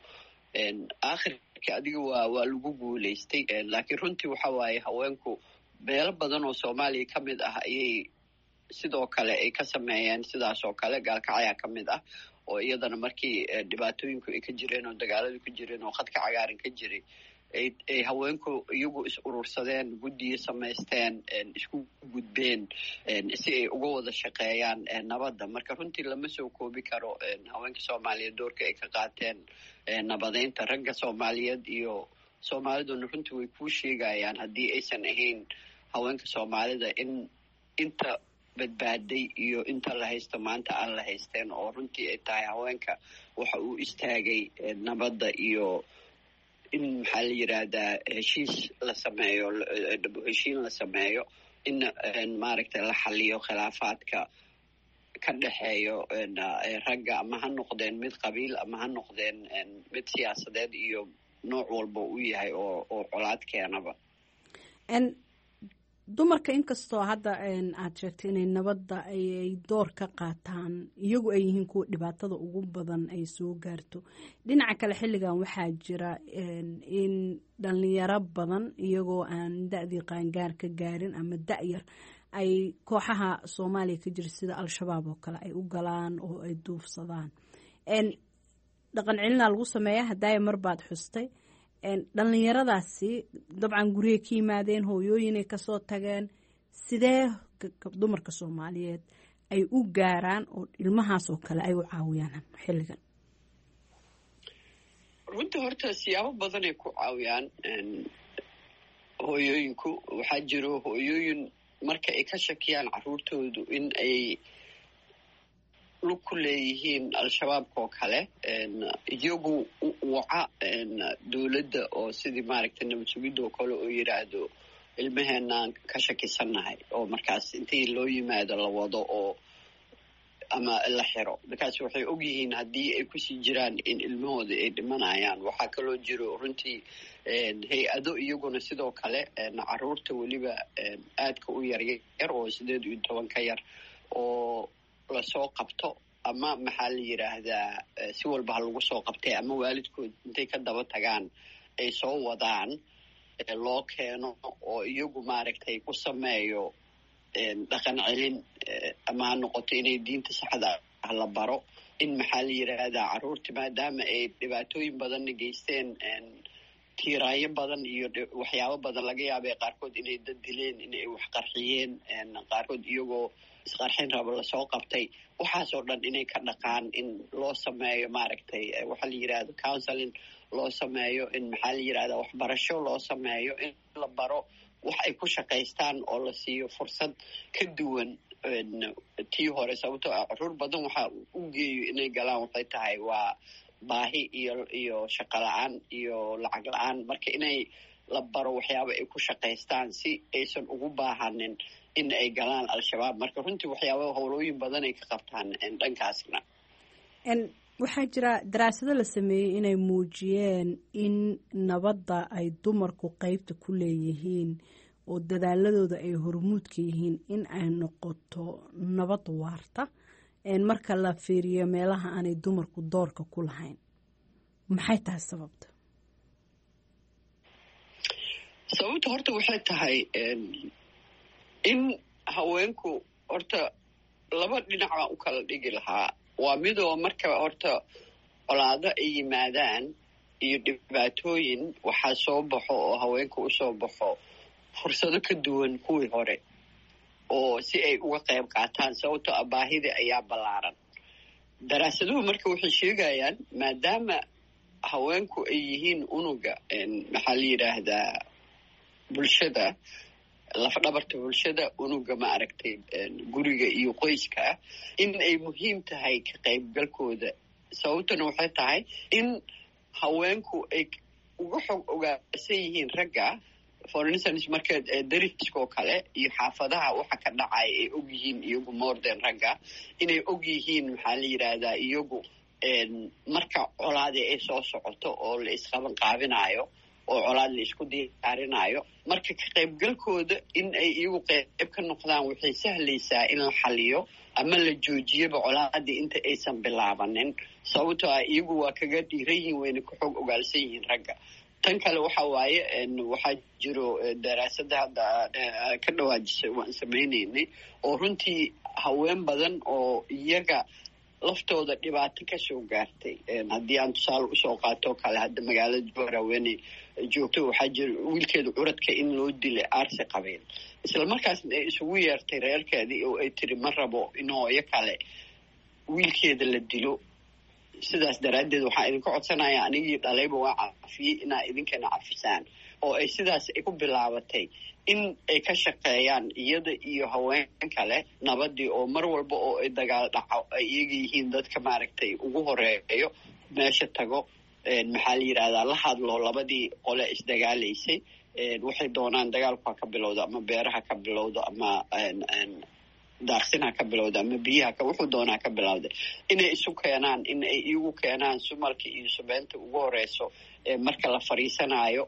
aakhirkii adiga waa waa lagu guulaystay. laakiin runtii waxa waaye haweenku meelo badan oo soomaaliya ka mid ah ayay sidoo kale ay ka sameeyeen sidaas oo kale. gaalkacyaa ka mid ah oo iyadana markii dhibaatooyinku ay ka jireen oo dagaaladu ka jireen oo khadka cagaaran ka jiray ay haweenku iyagu is urursadeen, guddiyo samaysteen, isku gudbeen si ay uga wada shaqeeyaan nabadda. marka runtii lama soo koobi karo haweenka soomaaliyeed doorka ay ka qaateen nabadeynta. ragga soomaaliyeed iyo soomaaliduna runtii way kuu sheegayaan haddii aysan ahayn haweenka soomaalida in inta badbaaday iyo inta la haysto maanta aan la haysteen, oo runtii ay tahay haweenka waxa uu istaagay nabadda iyo in maxaa la yidhaahdaa heshiis la sameeyo, heshiin la sameeyo, in maaragtay la xaliyo khilaafaadka ka dhexeeyo ragga, ama ha noqdeen mid qabiil ama ha noqdeen mid siyaasadeed iyo nooc walba u yahay oo oo colaad keenaba. dumarka inkastoo hadda aad sheegtay inay nabadda ay door ka qaataan, iyagu ay yihiin kuwa dhibaatada ugu badan ay soo gaarto, dhinaca kale xilligan waxaa jira in dhalinyaro badan iyagoo aan da-dii qaangaar ka gaarin ama da-yar ay kooxaha soomaaliya ka jira sida al-shabaab oo kale ay u galaan oo ay duufsadaan. dhaqan celinaa lagu sameeya haddaaya marbaad xustay. dhalinyaradaasi dabcan guriyay ka yimaadeen, hooyooyinay kasoo tageen. sidee dumarka soomaaliyeed ay u gaaraan oo ilmahaas oo kale ay u caawiyaan xilligan? runtii horta siyaabo badanay ku caawiyaan hooyooyinku. waxaa jiro hooyooyin marka ay ka shakiyaan caruurtoodu in ay lug ku leeyihiin al-shabaabka oo kale, iyagu waca dowladda oo sidii maaragtay nabad sugidda oo kale oo yidhaahdo ilmaheenaan ka shakisannahay, oo markaas intii loo yimaado la wado oo ama la xiro. markaas waxay ogyihiin haddii ay kusii jiraan in ilmahooda ay dhimanayaan. waxaa kaloo jiro runtii hay-ado iyaguna sidoo kale caruurta weliba aadka u yaryar oo sideed iyo toban ka yar oo lasoo qabto, ama maxaa la yidhaahdaa si walba ha lagu soo qabtay, ama waalidkood intay ka daba tagaan ay soo wadaan loo keeno oo iyagu maaragtay u sameeyo dhaqan celin, ama ha noqoto inay diinta saxda ah la baro, in maxaa la yidhaahdaa caruurta maadaama ay dhibaatooyin badanna geysteen, tiiraayo badan iyo waxyaabo badan laga yaabay qaarkood inay dad dileen, inay wax qarxiyeen, qaarkood iyagoo isqarxin rabo lasoo qabtay. waxaasoo dhan inay ka dhaqaan, in loo sameeyo maaragtay waxaa la yidhahdo counseling loo sameeyo, in maxaa la yidhahdaa waxbarasho loo sameeyo, in la baro wax ay ku shaqaystaan oo la siiyo fursad ka duwan tii hore. sababtoo ah caruur badan waxaa u geeyo inay galaan waxay tahay waa baahi iyo iyo shaqo la-aan iyo lacag la-aan. marka inay la baro waxyaaba ay ku shaqaystaan si aysan ugu baahanin in ay galaan al-shabaab. marka runtii waxyaaba howlooyin badan ay ka qabtaan dhankaasna. waxaa jira daraasado la sameeyey inay muujiyeen in nabadda ay dumarku qeybta ku leeyihiin oo dadaaladooda ay hormuudka yihiin in ay noqoto nabad waarta marka la fiiriyo meelaha aanay dumarku doorka ku lahayn. maxay tahay sababta? sababta horta waxay tahay in haweenku horta laba dhinac baan u kala dhigi lahaa. waa midoo marka horta colaado ay yimaadaan iyo dhibaatooyin waxaa soo baxo oo haweenka u soo baxo fursado ka duwan kuwii hore oo si ay uga qayb qaataan, sababtoo ah baahida ayaa ballaaran. daraasaduhu marka waxay sheegayaan maadaama haweenku ay yihiin unuga maxaa la yidhaahdaa bulshada, lafdhabarta bulshada, unuga ma aragtay guriga iyo qoyska, in ay muhiim tahay ka qaybgalkooda. sababtuna waxay tahay in haweenku ay uga xog ogaansan yihiin ragga. for instance marka dariskoo kale iyo xaafadaha waxa ka dhacay ay og yihiin iyagu more than ragga, inay og yihiin maxaa la yidhaahdaa iyagu marka colaadii ay soo socoto oo la isqaban qaabinaayo oo colaad la isku diyaarinaayo, marka ka qaybgalkooda in ay iyagu qayb ka noqdaan waxay sahlaysaa in la xaliyo ama la joojiyaba colaadii inta aysan bilaabanin, sababtoo ah iyagu waa kaga dhiiran yihiin, wayna ka xog ogaalsan yihiin ragga. tan kale waxa waaye waxaa jiro daraasada hadda ka dhawaajisay waan samaynaynay oo runtii haween badan oo iyaga laftooda dhibaato ka soo gaartay. haddii aan tusaale usoo qaato kale, hadda magaalada jowhar haweeney joogto waxaa jira wiilkeeda curadka in loo dilay aarsi qabiil, isla markaasna ay isugu yeertay reerkeedii oo ay tiri ma rabo in hooyo kale wiilkeeda la dilo. sidaas daraaddeed waxaan idinka codsanayaa anigii dhalayba waa cafiyey inaa idinkana cafisaan, oo ay sidaas ay ku bilaabatay in ay ka shaqeeyaan iyada iyo haween kale nabadii, oo mar walba oo ay dagaal dhaco ay iyaga yihiin dadka maaragtay ugu horeeyo meesha tago, maxaa la yidhahdaa la hadlo labadii qole isdagaalaysay, waxay doonaan dagaalku ha ka bilowdo ama beeraha ka bilowdo ama daaqsinaha ka bilowda ama biyaha ka wuxuu doonaa ka bilowday, inay isu keenaan, in ay iyagu keenaan sumalka iyo subeynta ugu horeyso marka la fariisanaayo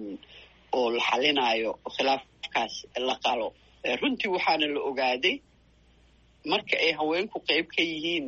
oo la xalinaayo khilaafkaas la qalo. runtii waxaana la ogaaday marka ay haweenku qayb ka yihiin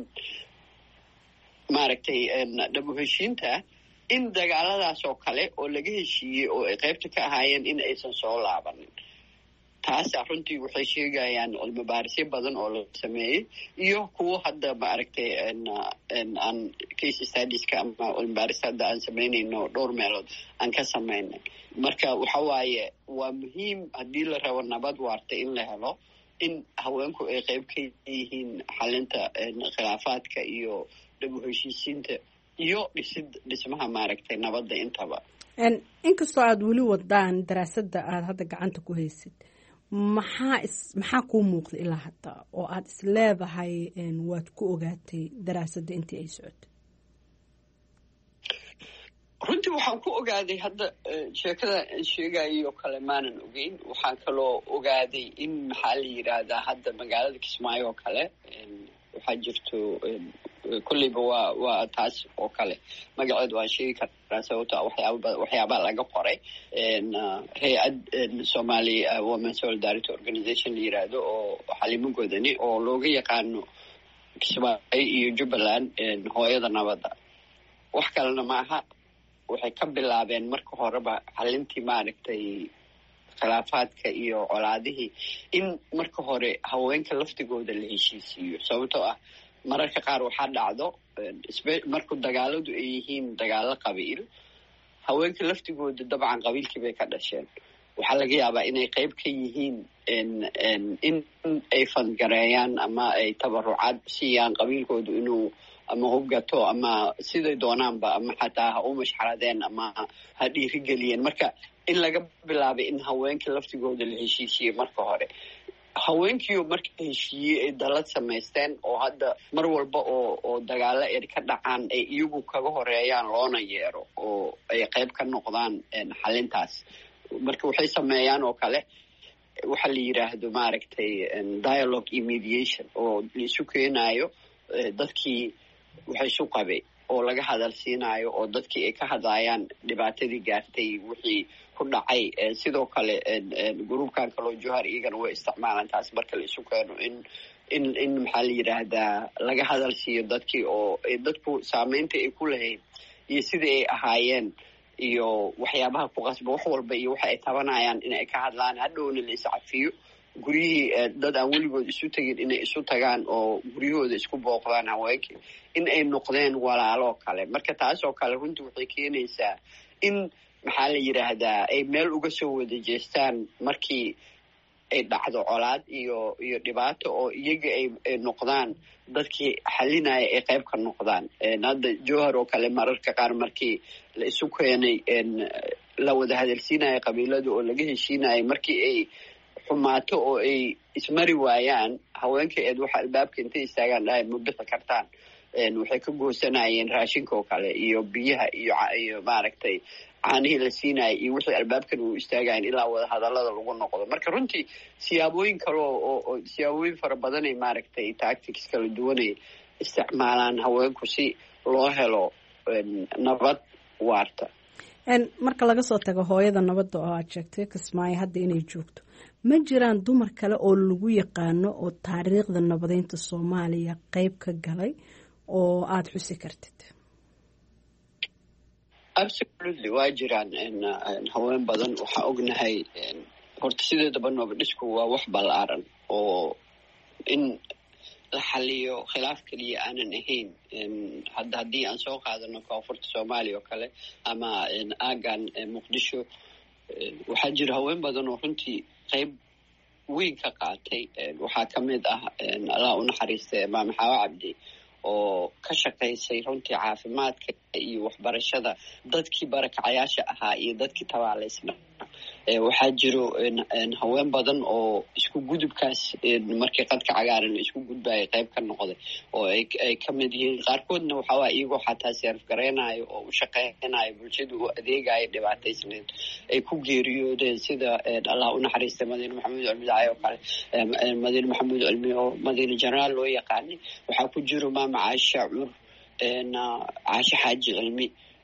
maaragtay dhabu heshiinta, in dagaaladaas oo kale oo laga heshiiyey oo ay qaybta ka ahaayeen in aysan soo laabanin. taasa runtii waxay sheegayaan cilmi baarisyo badan oo la sameeyey iyo kuwo hadda maaragtay aan case studieska ama cilmi baaris hadda aan samaynayno dhowr meelood aan ka samaynay. marka waxa waaye waa muhiim haddii la rabo nabad waarta in la helo, in haweenku ay qayb ka yihiin xalinta khilaafaadka iyo dhabu heshiisiinta iyo dhisid dhismaha maaragtay nabadda intaba. inkastoo aada weli wadaan daraasadda aada hadda gacanta ku haysid, maxaa is maxaa kuu muuqda ilaa hadda oo aada is leedahay waad ku ogaatay daraasadda intii ay socotay? runtii waxaan ku ogaaday hadda sheekada sheegayay oo kale maanan ogeyn. waxaan kaloo ogaaday in maxaa la yidhaahdaa hadda magaalada Kismaayo oo kale waxaa jirto kulleyba waa waa taas oo kale magaceed waan sheegi karaa sababto waxyaaba waxyaabaa laga qoray. hay-ad Somali Women Solidarity Organization la yiraahdo oo xalimo godani oo looga yaqaano Kismaayo iyo Jubbaland hooyada nabadda. wax kalena maaha, waxay ka bilaabeen marka horeba xalintii maaragtay khilaafaadka iyo colaadihii in marka hore haweenka laftigooda la heshiisiiyo, sababtoo ah mararka qaar waxaa dhacdo marku dagaaladu ay yihiin dagaalo qabiil, haweenka laftigooda dabcan qabiilkii bay ka dhasheen. waxaa laga yaabaa inay qayb ka yihiin in ay fadgareeyaan ama ay tabarucaad siiyaan qabiilkoodu inuu ama hubgato ama siday doonaanba, ama xataa ha u mashxaradeen ama ha dhiirigeliyeen. marka in laga bilaabay in haweenka laftigooda la heshiisiyey marka hore. haweenkiioo marka heshiiyey ay dalad samaysteen oo hadda mar walba oo oo dagaalo er ka dhacaan ay iyagu kaga horeeyaan loona yeero oo ay qayb ka noqdaan xalintaas. marka waxay sameeyaan oo kale waxa la yidhaahdo maaragtay dialogue iyo mediation oo laisu keenaayo dadkii waxay isu qabay oo laga hadal siinaayo oo dadkii ay ka hadlayaan dhibaatadii gaartay wixii ku dhacay. sidoo kale gruubkan kaloo Jowhar iyagana way isticmaalaan taas marka la isu keeno in in in maxaa la yidhaahdaa laga hadal siiyo dadkii oo dadku saameynta ay ku lahayd iyo sidai ay ahaayeen iyo waxyaabaha ku qasba wax walba iyo waxa ay tabanayaan inay ka hadlaan hadhowna la iscafiyo guryihii dad aan weligood isu tegin inay isu tagaan oo guryahooda isku booqdaan haweenkii in ay noqdeen walaaloo kale marka taas oo kale runtii waxay keenaysaa in maxaa la yidhaahdaa ay meel uga soo wada jeestaan markii ay dhacdo colaad iyo iyo dhibaato oo iyaga ay ay noqdaan dadkii xalinaya ay qayb ka noqdaan hadda jowhar oo kale mararka qaar markii la isu keenay la wada hadalsiinaya qabiilada oo laga heshiinaya markii ay xumaato oo ay ismari waayaan haweenka eed waxa albaabka intay istaagaan dhahay ma bixi kartaan waxay ka goosanayeen raashinka oo kale iyo biyaha iyo iyo maaragtay caanihii la siinaya iyo wixii albaabkan uu istaagayan ilaa wada hadallada lagu noqdo marka runtii siyaabooyin kale oo siyaabooyin fara badanay maaragtay tactics kala duwanay isticmaalaan haweenku si loo helo nabad waarta marka laga soo tago hooyada nabadda oo aad sheegtay Kismaayo hadda inay joogto ma jiraan dumar kale oo lagu yaqaano oo taariikhda nabadeynta Soomaaliya qayb ka galay oo aad xusi kartid absolutely waa jiraan haween badan waxaa ognahay horta sideedaba nabadhisku waa wax ballaaran oo in la xaliyo khilaaf keliya aanan ahayn hadda haddii aan soo qaadano koonfurta Soomaaliya oo kale ama aagan Muqdisho waxaa jira haween badan oo runtii qayb weyn ka qaatay waxaa ka mid ah Allah u naxariistay Maam Xaawa Cabdi oo ka shaqaysay runtii caafimaadka iyo waxbarashada dadkii barakacayaasha ahaa iyo dadkii tabaaleysna waxaa jiro haween badan oo isku gudubkaas markii qadka cagaaran isku gudbaya qayb ka noqday oo ay ka mid yihiin qaarkoodna waxaa waa iyagoo xataa seerf gareynayo oo u shaqeynayo bulshada u adeegayo dhibaataysneed ay ku geeriyoodeen sida Allah u naxariistay Madiine Maxamuud Cilmi Daayo kale Madiine Maxamuud Cilmi oo Madiine Generaal loo yaqaanay waxaa ku jiro maama Caasha Cur Caasha Xaaji Cilmi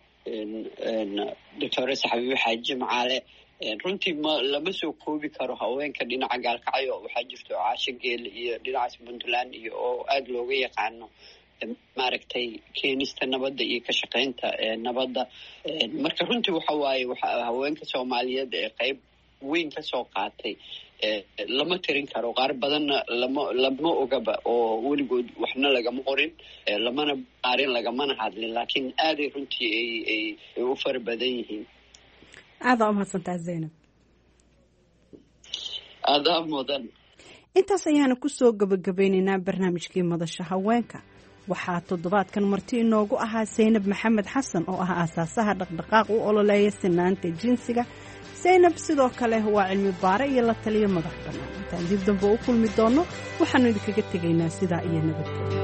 doctor Xabiib Xaaji Macaale runtii ma lama soo koobi karo haweenka dhinaca gaalkacyo waxaa jirto Caasha Geel iyo dhinacaas Puntland iyo oo aad looga yaqaano maaragtay keenista nabadda iyo ka shaqaynta nabadda marka runtii waxa waaye waxa haweenka Soomaaliyeed ee qayb weyn ka soo qaatay lama tirin karo qaar badanna lama lama ogaba oo weligood waxna lagama qorin lamana baarin lagamana hadlin laakiin aaday runtii ay ay u fara badan yihiin aada u mahadsantahay Zainab aada mudan intaas ayaana kusoo gabagabeynaynaa barnaamijkii madasha haweenka waxaa toddobaadkan marti inoogu ahaa Zainab Maxamed Xasan oo ah aasaasaha dhaqdhaqaaq u ololeeya sinaanta jinsiga Zainab sidoo kale waa cilmi baare iyo la taliyo madax bannaan intaan dib dambe u kulmi doono waxaanu idinkaga tegaynaa sidaa iyo nabadgelyo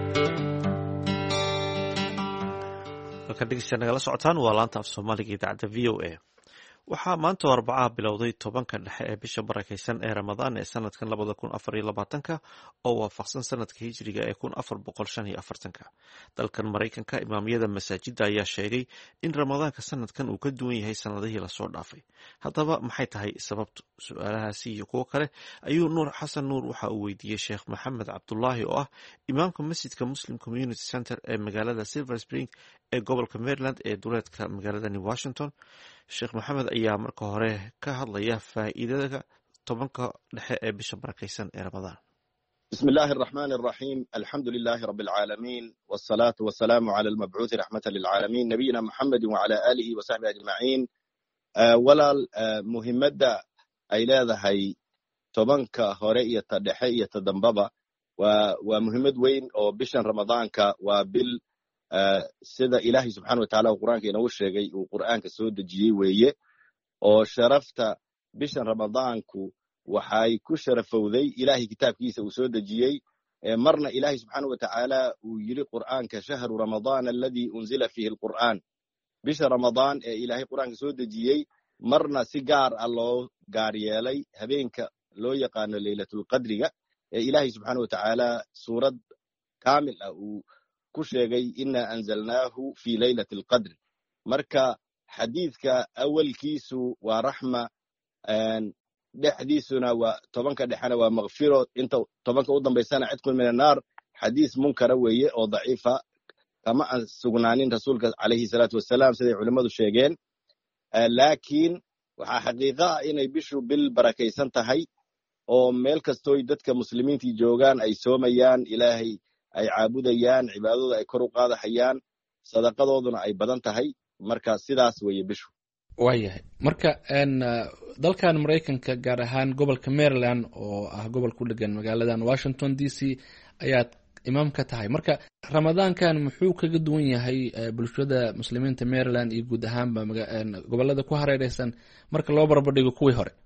halkan dhegeystayaal nagala socotaan waa laanta af Soomaaliga idaacadda V O A waxaa maanta Arbacaha bilowday tobanka dhexe ee bisha barakeysan ee Ramadaan ee sanadkan labada kun afar iyo labaatanka oo waafaqsan sanadka hijriga ee kun afar boqol shan iyo afartanka dalkan Mareykanka imaamyada masaajida ayaa sheegay in Ramadaanka sanadkan uu ka duwan yahay sanadihii lasoo dhaafay haddaba maxay tahay sababtu su'aalahaasi iyo kuwo kale ayuu Nuur Xasan Nuur waxa uu weydiiyey Sheekh Maxamed Cabdullaahi oo ah imaamka masjidka Muslim Community Center ee magaalada Silver Spring ee gobolka Maryland ee duleedka magaalada Washington Sheekh Maxamed ayaa marka hore ka hadlaya faa'iidada tobanka dhexe ee bisha barakeysan ee Ramadaan بسم الله الرحمن الرحيم الحمد لله رب العالمين والصلاة والسلام على المبعوث رحمة للعالمين نبينا محمد وعلى آله وصحبه أجمعين ولا مهمة أي لا هي tobanka hore iyo ta dhexe iyo ta dambaba waa waa muhiimad weyn oo bishan Ramadaanka waa bil sida Ilaahay subhanahu wa ta'ala quraanka inoo sheegay uu quraanka soo dejiyay weeye oo sharafta bishan Ramadaanku waxay ku sharafowday Ilaahay kitaabkiisa uu soo dejiyay marna Ilaahay subhanahu wa ta'ala uu yiri quraanka shahru ramadaan alladhi unzila fihi alquran bisha Ramadaan ee Ilaahay quraanka soo dejiyay marna si gaar ah loo gaar yeelay habeenka loo yaqaano Laylatul Qadriga ee Ilaahay subhanahu wa ta'ala suurad kaamil ah uu ku sheegay inna anzalnaahu fi laylatil qadr marka xadiidka awalkiisu waa raxma dhexdiisuna waa tobanka dhexana waa maghfiro inta tobanka u dambeysana cidkun min annaar xadiis munkara weeye oo daciifa kama aan sugnaanin rasuulka calayhi salaatu wasalaam siday culimmadu sheegeen laakiin waxaa xaqiiqa ah inay bishu bil barakaysan tahay oo meel kastooy dadka muslimiintii joogaan ay soomayaan, ilaahay ay caabudayaan, cibaadadooda ay kor u qaadahayaan, sadaqadooduna ay badan tahay. marka sidaas weeye bishu. waayahay marka dalkan maraykanka gaar ahaan gobolka Maryland oo ah gobol ku dhegan magaaladan Washington D C ayaad imaam ka tahay. marka ramadaankan muxuu kaga duwan yahay bulshada muslimiinta Maryland iyo guud ahaanba gobolada ku hareeraysan marka loo barbardhigo kuwii hore?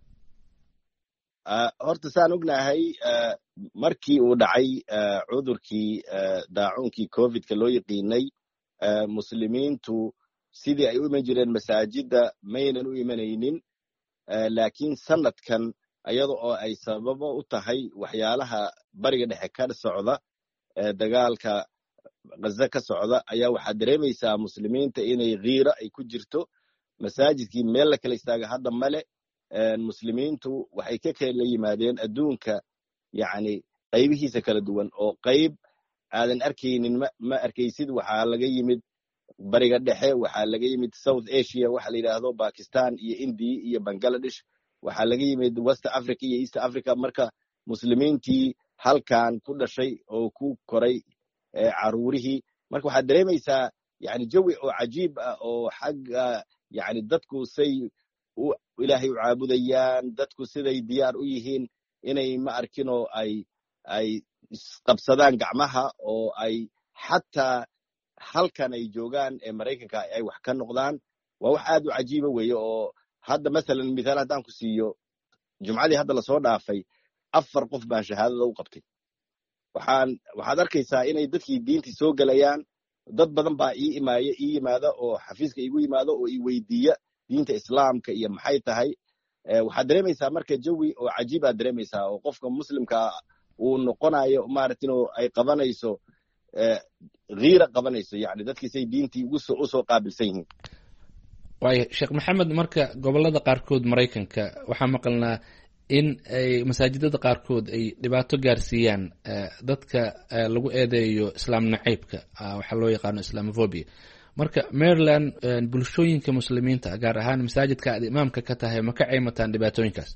horta saan ognahay markii uu dhacay cudurkii daacuunkii covidka loo yaqiinay, muslimiintu sidii ay u iman jireen masaajidda maynan u imanaynin. laakiin sanadkan iyada oo ay sababo u tahay waxyaalaha bariga dhexe ka socda, dagaalka Gaza ka socda, ayaa waxaad dareemaysaa muslimiinta inay kiira ay ku jirto. masaajidkii meel la kala istaaga hadda male. muslimiintu waxay ka kala yimaadeen adduunka yani qaybihiisa kala duwan, oo qayb aadan arkaynin ma arkaysid. waxaa laga yimid bariga dhexe, waxaa laga yimid South Asia, waxa la yidhaahdo Pakistan iyo India iyo Bangladesh, waxaa laga yimid West Africa iyo East Africa. marka muslimiintii halkan ku dhashay oo ku koray caruurihii, marka waxaad dareemaysaa yani jawi oo cajiib ah oo xagga yani dadku say ilaahay u caabudayaan, dadku siday diyaar u yihiin inay ma arkinoo ay ay isqabsadaan gacmaha, oo ay xataa halkan ay joogaan ee Maraykanka ay wax ka noqdaan. waa wax aad u cajiiba weeye. oo hadda masalan mithaal haddaan ku siiyo, jumcadii hadda lasoo dhaafay afar qof baan shahaadada u qabtay. waxaan waxaad arkaysaa inay dadkii diintii soo gelayaan. dad badan baa ii imaaya ii yimaada oo xafiiska igu yimaado oo ii weydiiya diinta islaamka iyo maxay tahay. waxaad dareemaysaa marka jawi oo cajiibaad dareemaysaa, oo qofka muslimka uu noqonayo maaragta inuu ay qabanayso kiira qabanayso, yani dadkiisay diintii usoo qaabilsan yihiin. waaya sheekh maxamed, marka gobolada qaarkood Maraykanka waxaa maqalnaa in ay masaajidada qaarkood ay dhibaato gaarsiiyaan dadka lagu eedeeyo islaam nacaybka, waxaa loo yaqaano islamophobia. marka Maryland bulshooyinka muslimiinta gaar ahaan masaajidka aad imaamka ka tahay ma ka caymataan dhibaatooyinkaas?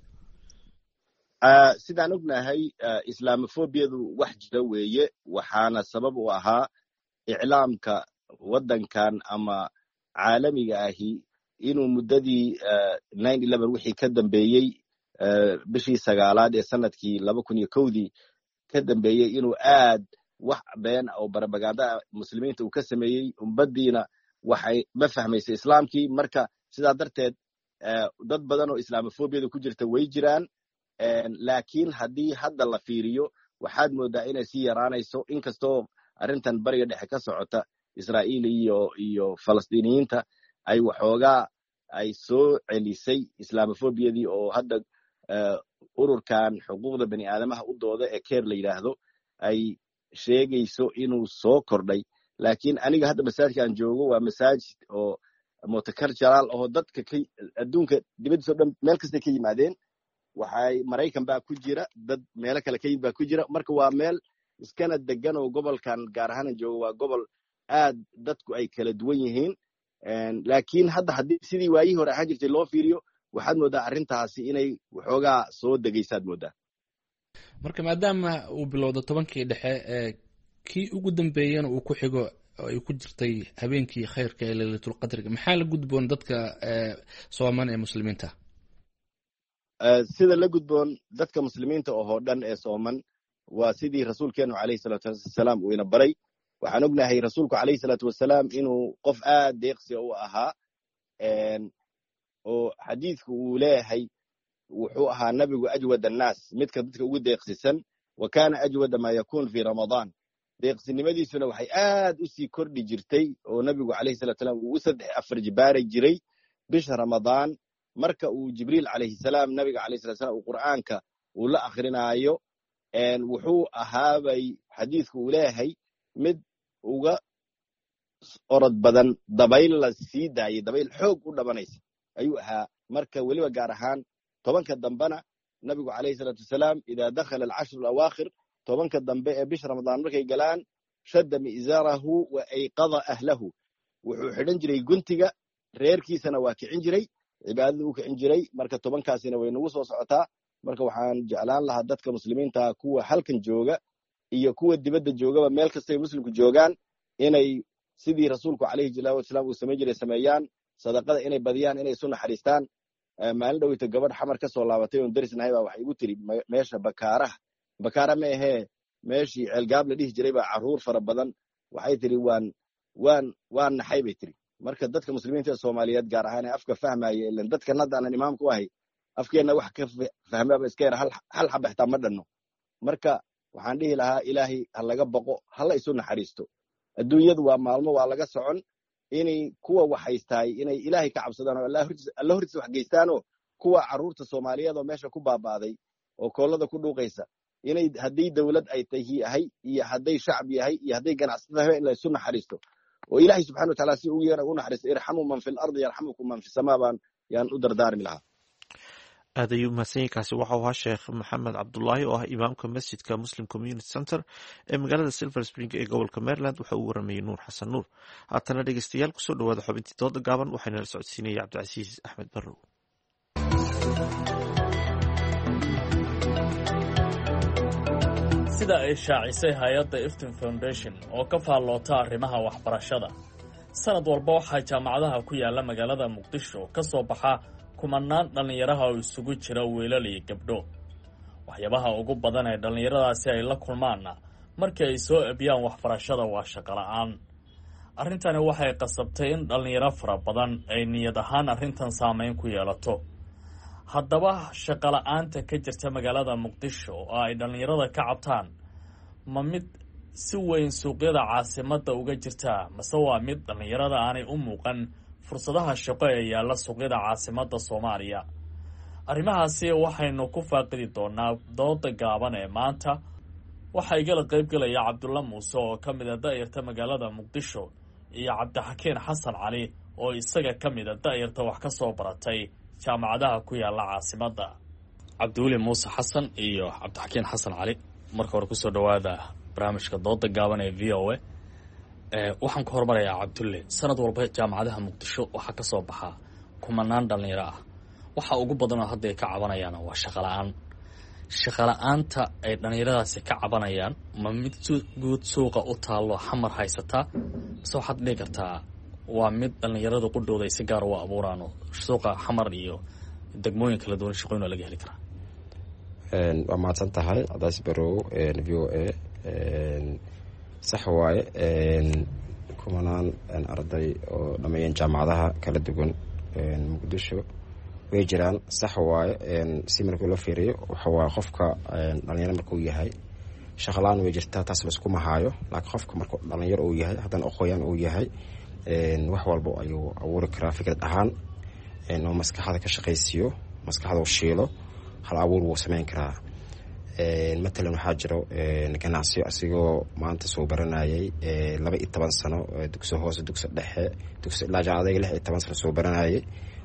sidaan ognahay islamophobiyadu wax jira weeye, waxaana sabab u ahaa iclaamka waddankan ama caalamiga ahi inuu muddadii nine eleven wixii ka dambeeyey, bishii sagaalaad ee sanadkii laba kun iyo kowdii ka dambeeyey, inuu aad wax been oo barabagaada muslimiinta uu ka sameeyey. ummadiina waxay ma fahmaysay islaamkii. marka sidaa darteed dad badan oo islamophobiyada ku jirta way jiraan. laakiin haddii hadda la fiiriyo waxaad moodaa inay sii yaraanayso, inkastoo arrintan bariga dhexe ka socota Israa'iil iyo iyo Falastiiniyiinta ay waxoogaa ay soo celisay islamophobiyadii, oo hadda ururkan xuquuqda bani aadamaha u dooda ee keer la yidhaahdo ay sheegayso inuu soo kordhay. laakiin aniga hadda masaajidkaan joogo waa masaajid oo multicultural oo dadka adduunka dibadiisa o dhan meel kastay ka yimaadeen. waxay Maraykan baa ku jira, dad meelo kale ka yimid baa ku jira. marka waa meel iskana degan oo gobolkan gaar ahaan joogo waa gobol aad dadku ay kala duwan yihiin. laakiin hadda haddii sidii waayihii hore ahaan jirtay loo fiiriyo, waxaad moodaa arrintaasi inay waxoogaa soo degaysaad moodaa. marka maadaama uu bilowdo tobankii dhexe, kii ugu dambeeyana uu ku xigo oo ay ku jirtay habeenkii khayrka ee laylatul qadriga, maxaa la gudboon dadka sooman ee muslimiinta? sida la gudboon dadka muslimiinta oo dhan ee sooman waa sidii rasuulkeenu calayhi salaatu wasalaam uu ina baray. waxaan ognahay rasuulku calayhi salaatu wasalaam inuu qof aad deeqsi u ahaa, oo xadiidku uu leeyahay wuxuu ahaa nabigu ajwad annaas, midka dadka ugu deeqsisan. wa kaana ajwada maa yakuun fi ramadaan. deeqsinimadiisuna waxay aad u sii kordhi jirtay, oo nabigu calayhi salatu wasalaam uu u saddex afar jibaaray jiray bisha ramadaan, marka uu jibriil calayhi salaam nabiga calayhi salatu wasalaam uu qur'aanka uu la akrinaayo. wuxuu ahaabay xadiidku uu leeyahay mid uga orod badan dabayl la sii daayay, dabayl xoog u dhabanaysa ayuu ahaa. marka weliba gaar ahaan tobanka dambena nabigu calayhi salaatu wasalaam idaa dakhala alcashru alawaakhir, tobanka dambe ee bisha ramadaan markay galaan, shadda mi'zaarahu wa ayqada ahlahu, wuxuu xidhan jiray guntiga, reerkiisana waa kicin jiray, cibaadada u kicin jiray marka tobankaasina way nagu soo socotaa marka waxaan jeclaan lahaa dadka muslimiinta kuwa halkan jooga iyo kuwa dibadda joogaba meel kastay muslimku joogaan inay sidii rasuulku calayhi salaatu wasalaam uu samayn jiray sameeyaan sadaqada inay badiyaan inay isu naxariistaan maalin dhoweyta gabadh xamar ka soo laabatay oon darisnahay baa waxay igu tiri meesha bakaaraha bakaara ma ahee meeshii ceelgaab la dhihi jiray baa carruur fara badan waxay tiri waan waan waan naxay bay tiri marka dadka muslimiinta ee soomaaliyeed gaar ahaan ee afka fahmaya ilan dadkan hadda aanan imaamku ahay afkeenna wax ka fahmaaba iska yar hal xaba xitaa ma dhanno marka waxaan dhihi lahaa ilaahay ha laga boqo hala isu naxariisto adduunyadu waa maalmo waa laga socon inay kuwa wax haystaay inay ilaahay ka cabsadaan oo alla hortiisa wax geystaanoo kuwa carruurta soomaaliyeed oo meesha ku baaba'day oo koolada ku dhuuqaysa inay haddii dawlad ay tahay iyo hadday shacab yahay iyo hadday ganacsada tahay in la isu naxariisto oo ilaahay subxana wa tacaala si ugu yeera u naxariisto irxamu man fi lardi yarxamukum man fi samaa baan yaan u dardaarmi lahaa aad ayuu mahadsan kaasi waxau ahaa sheekh maxamed cabdulaahi oo ah imaamka masjidka muslim community center ee magaalada silver spring ee gobolka maryland waxa uu waramayey nuur xasan nuur haatana dhegeystayaal kusoo dhawaada xubintii dooda gaaban waxayna la socodsiinaya cabdicasiis axmed barrow sida ay shaacisay hay-adda iftin foundation oo ka faalloota arrimaha waxbarashada sanad walba waxaa jaamacadaha ku yaalla magaalada muqdisho ka soo baxa kumanaan dhallinyaraha oo isugu jira wiilal iyo gabdho waxyaabaha ugu badan ee dhallinyaradaasi ay la kulmaanna markii ay soo ebiyaan waxbarashada waa shaqola'aan arrintani waxay qasabtay in dhallinyaro fara badan ay niyad ahaan arrintan saamayn ku yeelato haddaba shaqola'aanta ka jirta magaalada muqdisho oo ay dhallinyarada ka cabtaan ma mid si weyn suuqyada caasimadda uga jirtaa mase waa mid dhallinyarada aanay u muuqan fursadaha shaqo ee yaalla suuqyada caasimadda soomaaliya arrimahaasi waxaynu ku faaqidi doonaa dooda gaaban ee maanta waxaa igala qaybgelaya cabdulla muuse oo ka mid a da'yarta magaalada muqdisho iyo cabdixakiin xasan cali oo isaga ka mid a da'yarta wax ka soo baratay jaamacadaha ku yaalla caasimadda cabdiweli muuse xasan iyo cabdixakiin xasan cali marka hore kusoo dhowaada barnaamijka dooda gaaban ee v o a waxaan ku hormarayaa cabdulle sanad walba jaamacadaha muqdisho waxaa ka soo baxaa kumanaan dhallinyaro ah waxa ugu badanoo hadda ay ka cabanayaan waa shaqola'aan shaqola'aanta ay dhallinyaradaasi ka cabanayaan ma mid guud suuqa u taallo xamar haysataa mise waxaad dhihi kartaa waa mid dhallinyarada qudhooda ay si gaar u abuuraano suuqa xamar iyo degmooyin kala duwan shaqooyin oo laga heli karaa waa mahadsan tahay cadaas barow v o a sax waaye kumanaan arday oo dhammeeyeen jaamacadaha kala duwan muqdisho way jiraan sax waaye si markii loo fiiriyo waxa waa qofka dhalinyaro markuu yahay shaqalaan way jirtaa taas laisku mahaayo laakiin qofka markuu dhalinyaro uu yahay haddana aqooyan uu yahay wax walba ayuu abuuri karaa fikrad ahaan oo maskaxda ka shaqaysiiyo maskaxda uu shiilo hal abuur wuu samayn karaa matalan waxaa jiro ganacsiyo asigoo maanta soo baranayay laba iyo toban sano dugsi hoose dugsi dhexe dugsi ilaa jaamacadayga lix iyo toban sano soo baranayay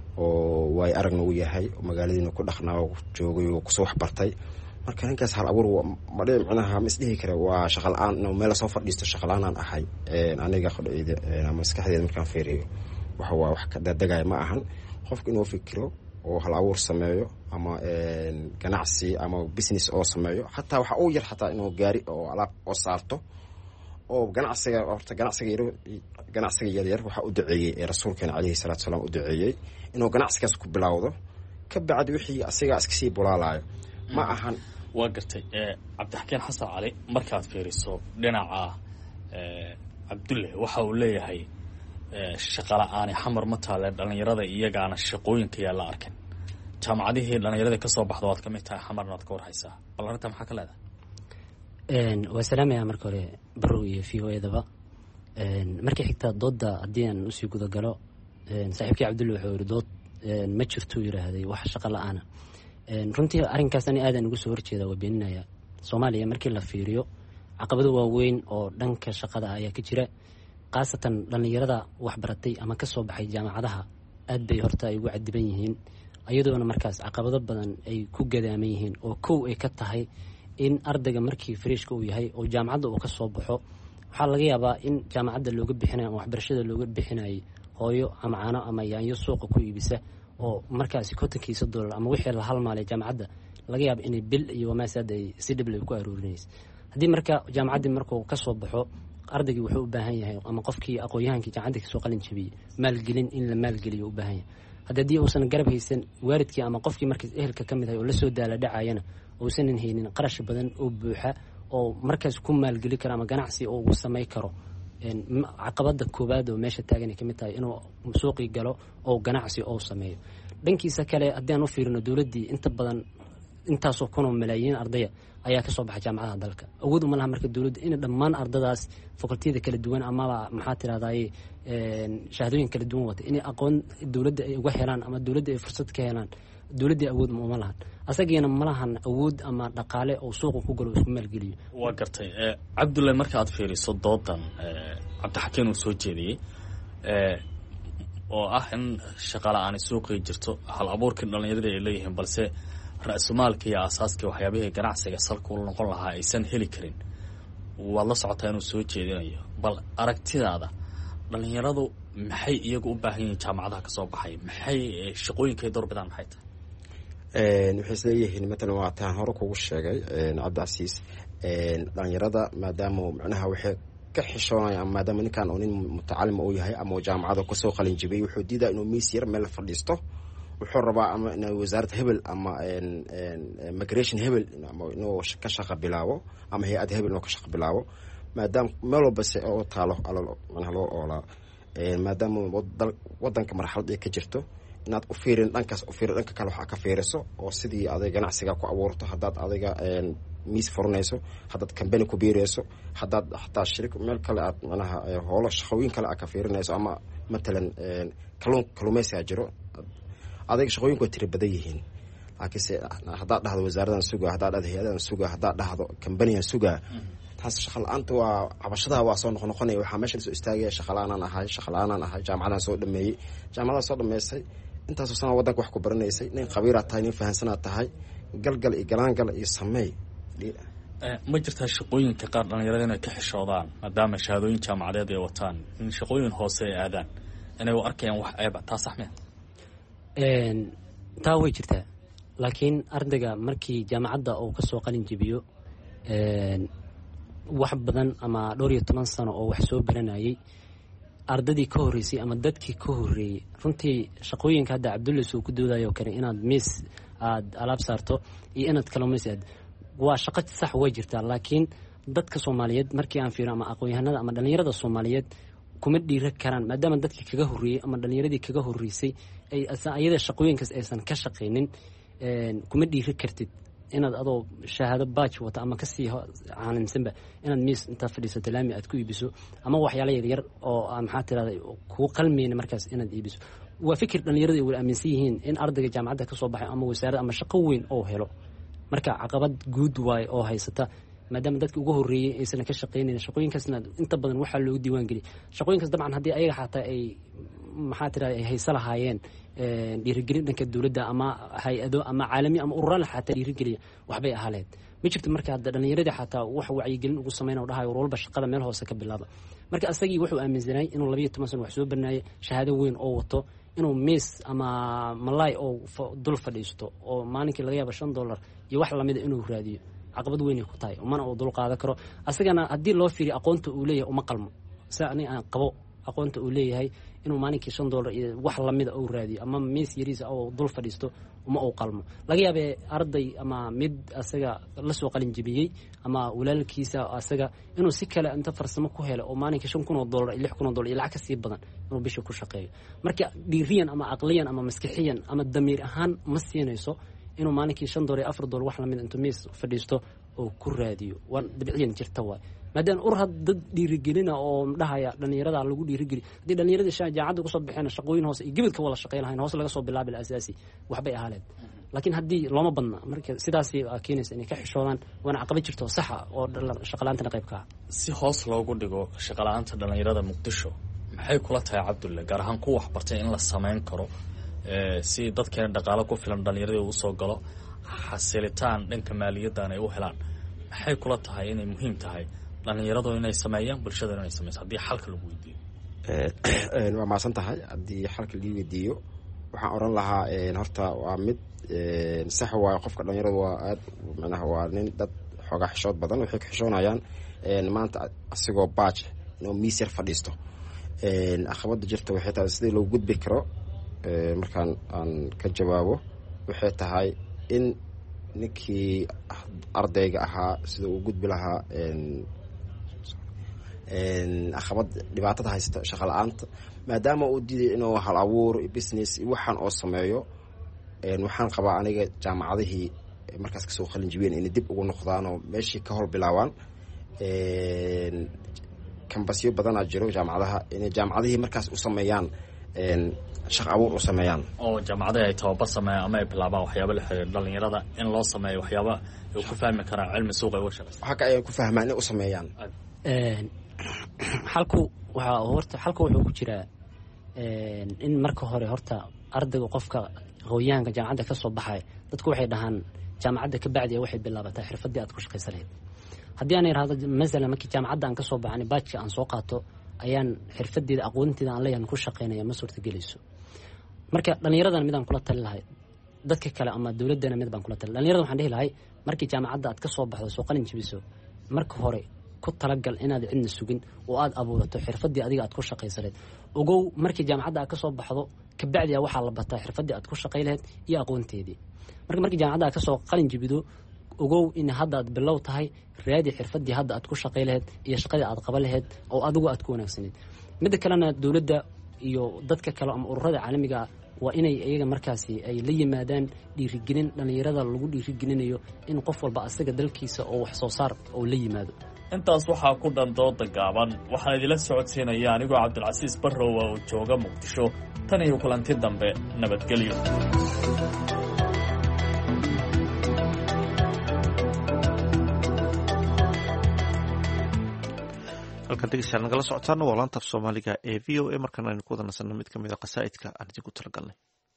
oo waay aragna uu yahay magaaladiina ku dhaqnaa joogay oo kusoo waxbartay marka ninkaas hal abuur madhe micnaha ma isdhihi kara waa shaqa la-aan inuu meel soo fadhiisto shaqa la-aanaan ahay aniga qodhayda ama maskaxdeeda markaan fiiriyo waxa waa wax ka dadegaya ma ahan qofka inuu fikiro oo hal abuur sameeyo ama ganacsi ama business oo sameeyo xataa waxa uu yar xataa inuu gaari oo alaab oo saarto oo ganacsiga horta ganacsiga yar ganacsiga yar yar waxa uu duceeyay ee rasuulkeena calayhi salaatu wasalaam uu duceeyay inuu ganacsigaas ku bilowdo ka bacdi wixii asiga iska sii bulaalayo ma ahan waa gartay cabdixakiin xasan cali markaad fiiriso dhinaca cabdulle waxa uu leeyahay shaqola'aani xamar ma taale dhallinyarada iyagaana shaqooyinka yaa la arkin jaamacadihii dhallinyaradii ka soo baxda waad ka mid tahay xamarna waad ka warhaysaa bal arrinta maxaa ka leedahay waa salaamaya marka hore barow iyo v o edaba markii xigtaa doodda haddii aan usii gudagalo saaxiibkii cabdulle wuxuu yidhi dood ma jirtuu yidhaahday wax shaqo la-aana runtii arrinkaas ani aadaan ugu soo horjeeda waa beeninaya soomaaliya markii la fiiriyo caqabado waaweyn oo dhanka shaqada ayaa ka jira khaasatan dhallinyarada waxbaratay ama ka soo baxay jaamacadaha aad bay horta ay ugu cadiban yihiin iyadoona markaas caqabado badan ay ku gadaaman yihiin oo kow ay ka tahay in ardayga markii fariishka uu yahay oo jaamacadda uu ka soo baxo waxaa laga yaabaa in jaamacadda looga bixinayo ama waxbarashada looga bixinayay hooyo ama caano ama yaanyo suuqa ku iibisa oo markaasi kontonkiisa dollar ama wixii la halmaalay jaamacadda laga yaabo inay bil iyo wamaasaad ay si dhib leh ku aruurinaysa haddii marka jaamacaddii markuu ka soo baxo ardaygii wuxuu u baahan yahay ama qofkii aqoon-yahankii jaamacadda kasoo qalin jabiyey maalgelin in la maalgeliyo u baahan yahay haddii uusan garab haysan waalidkii ama qofkii markaas ehelka ka mid ahay oo lasoo daala dhacayana uusanan haynin qarash badan oo buuxa oo markaas ku maalgeli karo ama ganacsi oo ugu samay karo caqabada koowaad oo meesha taagan ay ka mid tahay inuu suuqii galo oo ganacsi oo sameeyo dhankiisa kale haddii aan u fiirino dowladdii inta badan intaasoo kunoo malaayiin ardaya ayaa kasoo baxa jaamacadaha dalka awood uma laha marka dowladda in dhammaan ardadaas fakultiyada kala duwan amaba maxaa tirahdaye shahaadooyin kala duwan wata inay aqoon dowladda ay uga helaan ama dowladda ay fursad ka helaan dowladdii awood uma lahan asagiina ma lahan awood ama dhaqaale oo suuqa ku galo isku maalgeliyo waa gartay cabdulle marka aad fiiriso doodan cabdixakiin uu soo jeediyey oo ah in shaqala-aani suuqii jirto hal abuurkii dhallinyarada ay leeyihiin balse ra-sumaalka iyo aasaaskii waxyaabihii ganacsiga salka u noqon lahaa aysan heli karin waad la socotaa inuu soo jeedinayo bal aragtidaada dhallinyaradu maxay iyagu u baahan yihiin jaamacadaha kasoo baxay maxay shaqooyinkay doorbidaan maxay tahay waxay isleeyihiin matalan waa taan hore kugu sheegay cabdicasiis dhallinyarada maadaama macnaha waxay ka xishoonaya ama maadaama ninkan oo nin mutacalima uu yahay ama jaamacada kasoo qalin jibiyey wuxuu diidaa inuu miis yar meel fadhiisto wuxuu rabaa ama in wasaaradda hebel ama migration hebel inuu ka shaqa bilaabo ama hay-ad hebel inuu ka shaqa bilaabo maadaama meel walba se oo taalo manaha loo oolaa maadaama wadanka marxalad ay ka jirto inaad u fiirin dhankaas u fiirin dhanka kale waxaa ka fiiriso oo sidii aday ganacsiga ku abuurto haddaad adiga miis furanayso haddaad kambani ku biirayso haddaad xataa shirik meel kale aad manaha hoolo shaqooyin kale aad ka fiirinayso ama matalan kaluun kaluumaysigaa jiro adayga shaqooyinku way tiri badan yihiin laakiinse haddaad dhahdo wasaaradan sugaa haddaad dhahdo hay-adadan sugaa haddaad dhahdo kambanigan sugaa taas shaqa la-aanta waa cabashadaha waa soo noqnoqonaya waxaa meesha lasoo istaagaya shaqa la-aanaan ahay shaqa la-aanaan ahay jaamacadaan soo dhameeyey jaamacadaan soo dhameystay intaasoo sana wadanka wax ku baranaysay nin khabiiraad tahay nin fahansanaad tahay galgal iyo galaangal iyo sameey ma jirtaa shaqooyinka qaar dhallinyarada inay ka xishoodaan maadaama shahaadooyin jaamacadeed ay wataan in shaqooyin hoose ay aadaan inay u arkayaan wax eeba taa sax mia taa way jirtaa laakiin ardayga markii jaamacadda uu kasoo qalin jebiyo wax badan ama dhowr iyo toban sano oo wax soo baranayay ardadii ka horreysay ama dadkii ka horreeyey runtii shaqooyinka hadda cabdulle suu ku doodayo kale inaad miis aada alaab saarto iyo inaad kaluumays aad waa shaqo sax way jirtaa laakiin dadka soomaaliyeed markii aan fiiro ama aqoon-yahanada ama dhallinyarada soomaaliyeed kuma dhiira karaan maadaama dadkii kaga horreeyey ama dhallinyaradii kaga horreysay ay ayada shaqooyinkaas aysan ka shaqaynin kuma dhiiri kartid inaad adoo shahaado baaj wata ama kasii caalimsanba inaad miis intaad fadhiisato laami aad ku iibiso ama waxyaala yaryar oo maxaa tirahda kuu qalmayna markaas inaad iibiso waa fikir dhallinyarada ay wala aaminsan yihiin in ardayga jaamacadda ka soo baxay ama wasaarad ama shaqo weyn oo helo marka caqabad guud waaye oo haysata maadaama dadka ugu horreeyey aysan ka shaqaynayn shaqooyinkaasna inta badan waxaa loogu diiwaan geliyay shaqooyinkaas dabcan haddii ayaga xataa ay maxaa tirahda ay haysa lahaayeen dhiirigelin dhanka dowladda ama hay-ado ama caalami ama ururaan xataa dhiirigeliya waxbay ahaleed ma jirto marka hadda dhallinyaradii xataa wax wacyigelin ugu sameyn oo dhahayo war walba shaqada meel hoose ka bilaaba marka asagii wuxuu aaminsanay inuu labayo toban sano wax soo barnaayay shahaado weyn oo wato inuu miis ama malaay oo dul fadhiisto oo maalinkii laga yaabo shan dollar iyo wax lamida inuu raadiyo caqabad weynay ku tahay mana uu dul qaadan karo asagana haddii loo fiiriyo aqoonta uu leeyahay uma qalmo sa ani aan qabo aqoonta uu leeyahay inuu maalinkii shan dollar iyo wax lamida uu raadiyo ama miis yariisa oo dul fadhiisto uma uu qalmo laga yaabee arday ama mid asaga lasoo qalin jebiyey ama walaalkiisa asaga inuu si kale inta farsamo ku helo oo maalinkii shan kun oo dollar iyo lix kun oo dollar iyo lacag ka sii badan inuu bisha ku shaqeeyo marka dhiiriyan ama aqliyan ama maskixiyan ama damiir ahaan ma siinayso inuu maalinkii shan dollar iyo afar dollar wax lamid intuu miis fadhiisto oo ku raadiyo waa dabciyan jirta waay maadaama ur had dad dhiirigelina oo dhahaya dhallinyarada lagu dhiirigeli haddii dhallinyaradii jaamacadda kusoo baxeen shaqooyin hoose iyo gibidka wada shaqey lahayn hoos laga soo bilaabi asaasi waxbay ahaaleen laakiin haddii looma badna marka sidaas keenaysa inay ka xishoodaan waana caqabad jirto saxa oo shaqalaantana qayb ka ah si hoos loogu dhigo shaqala-aanta dhallinyarada muqdisho maxay kula tahay cabdulle gaar ahaan ku waxbartay in la samayn karo si dadkeena dhaqaalo ku filan dhallinyaradii uu soo galo xasilitaan dhanka maaliyaddan ay u helaan maxay kula tahay inay muhiim tahay dhallinyaradu inay sameeyaan bulshadana inay sameyso haddii xalka lagu weydiiyo waa maasan tahay haddii xalka lii weydiiyo waxaan oran lahaa horta waa mid sax waayo qofka dhalinyaradu waa aad macnaha waa nin dad xoogaa xishood badan waxay ka xishoonayaan maanta asigoo baaj inuu miis yar fadhiisto caqabada jirta waxay tahay sidii loo gudbi karo markaan aan ka jawaabo waxay tahay in ninkii ardayga ahaa sida uu gudbi lahaa caqabad dhibaatada haysta shaqo la-aanta maadaama uu diiday inuu hal abuur business waxaan oo sameeyo waxaan qabaa aniga jaamacadihii markaas kasoo qalin jibiyeen inay dib ugu noqdaan oo meeshii ka howl bilaabaan kambasyo badanaa jiro jaamacadaha inay jaamacadihii markaas u sameeyaan shaqo abuur u sameeyaan oo jaamacadaha ay tababar sameeyaan ama ay bilaabaan waxyaaba la xiriira dhalinyarada in loo sameeyo waxyaaba ay ku fahmi karaan cilmi suuqa uga shaqeysa waxa ay ku fahmaan inay u sameeyaan xalku waxa horta xalku wuxuu ku jiraa in marka hore horta ardayga qofka aqoonyahanka jaamacadda ka soo baxay dadku waxay dhahaan jaamacadda ka bacdi waxay bilaabataa xirfadii aad ku shaqeysan lahayd haddii aan yiraahdo masalan markii jaamacadda aan ka soo baxay baajka aan soo qaato ayaan xirfadeeda aqoonteeda aan leeyahay ku shaqeynaya ma suurtagelayso marka dhalinyaradan midaan kula tali lahay dadka kale ama dawladana mid baan kula tali dhalinyarada waxaan dhihi lahay markii jaamacadda aad ka soo baxdo soo qalin jibiso marka hore ku talagal inaad cidna sugin oo aad abuurato xirfadii adiga aad ku shaqeysaneed ogow markii jaamacadda aad ka soo baxdo ka bacdi waxa la bataa xirfadii aad ku shaqeyleed iyo aqoonteedii marka markii jaamacadda aad ka soo qalin jibido ogow in hadda aad bilow tahay raadi xirfadii hadda aad ku shaqeyleed iyo shaqadii aad qaban lahayd oo adigu aad ku wanaagsaneed mid kalena dawladda iyo dadka kale ama ururada caalamiga waa inay iyaga markaasi ay la yimaadaan dhiirigelin dhalinyarada lagu dhiirigelinayo in qof walba asaga dalkiisa oo wax soo saar oo la yimaado intaas waxaa ku dhan dooda gaaban waxaan idila socodsiinaya anigoo cabdilcasiis barrowa oo jooga muqdisho tan iyo kulanti dambe nabadgelyo halkan dhegeystayaal nagala socotaana waa laanta af soomaaliga ee v o a markaan aynu ku wada nasanno mid ka mid a qasaa'idka aan idinku talagalnay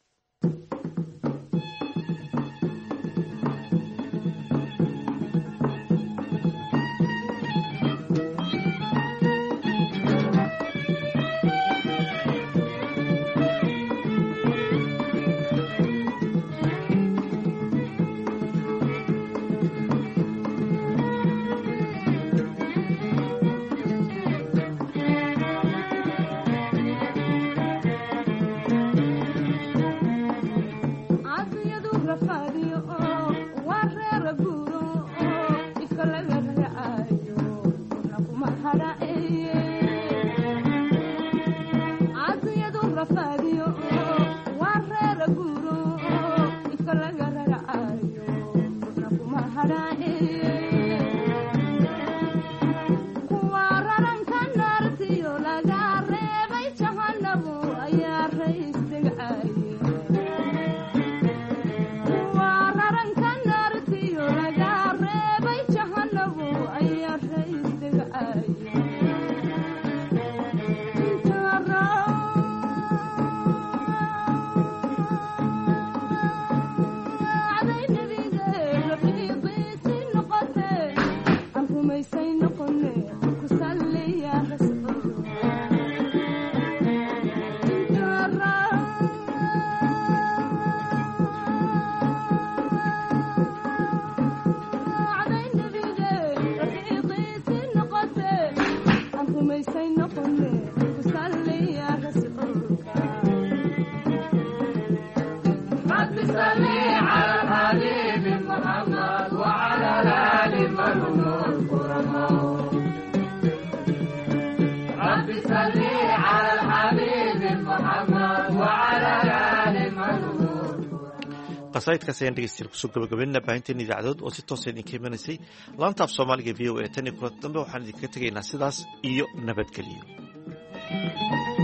qasaa'idkaas ayaan dhegeystayaal kusoo gabagabeynaa baahinteena idaacadood oo si toosa idinka imanaysay laanta af soomaaliga v o a tan iyo kulanti dambe waxaan idinkaga tegaynaa sidaas iyo nabadgelyo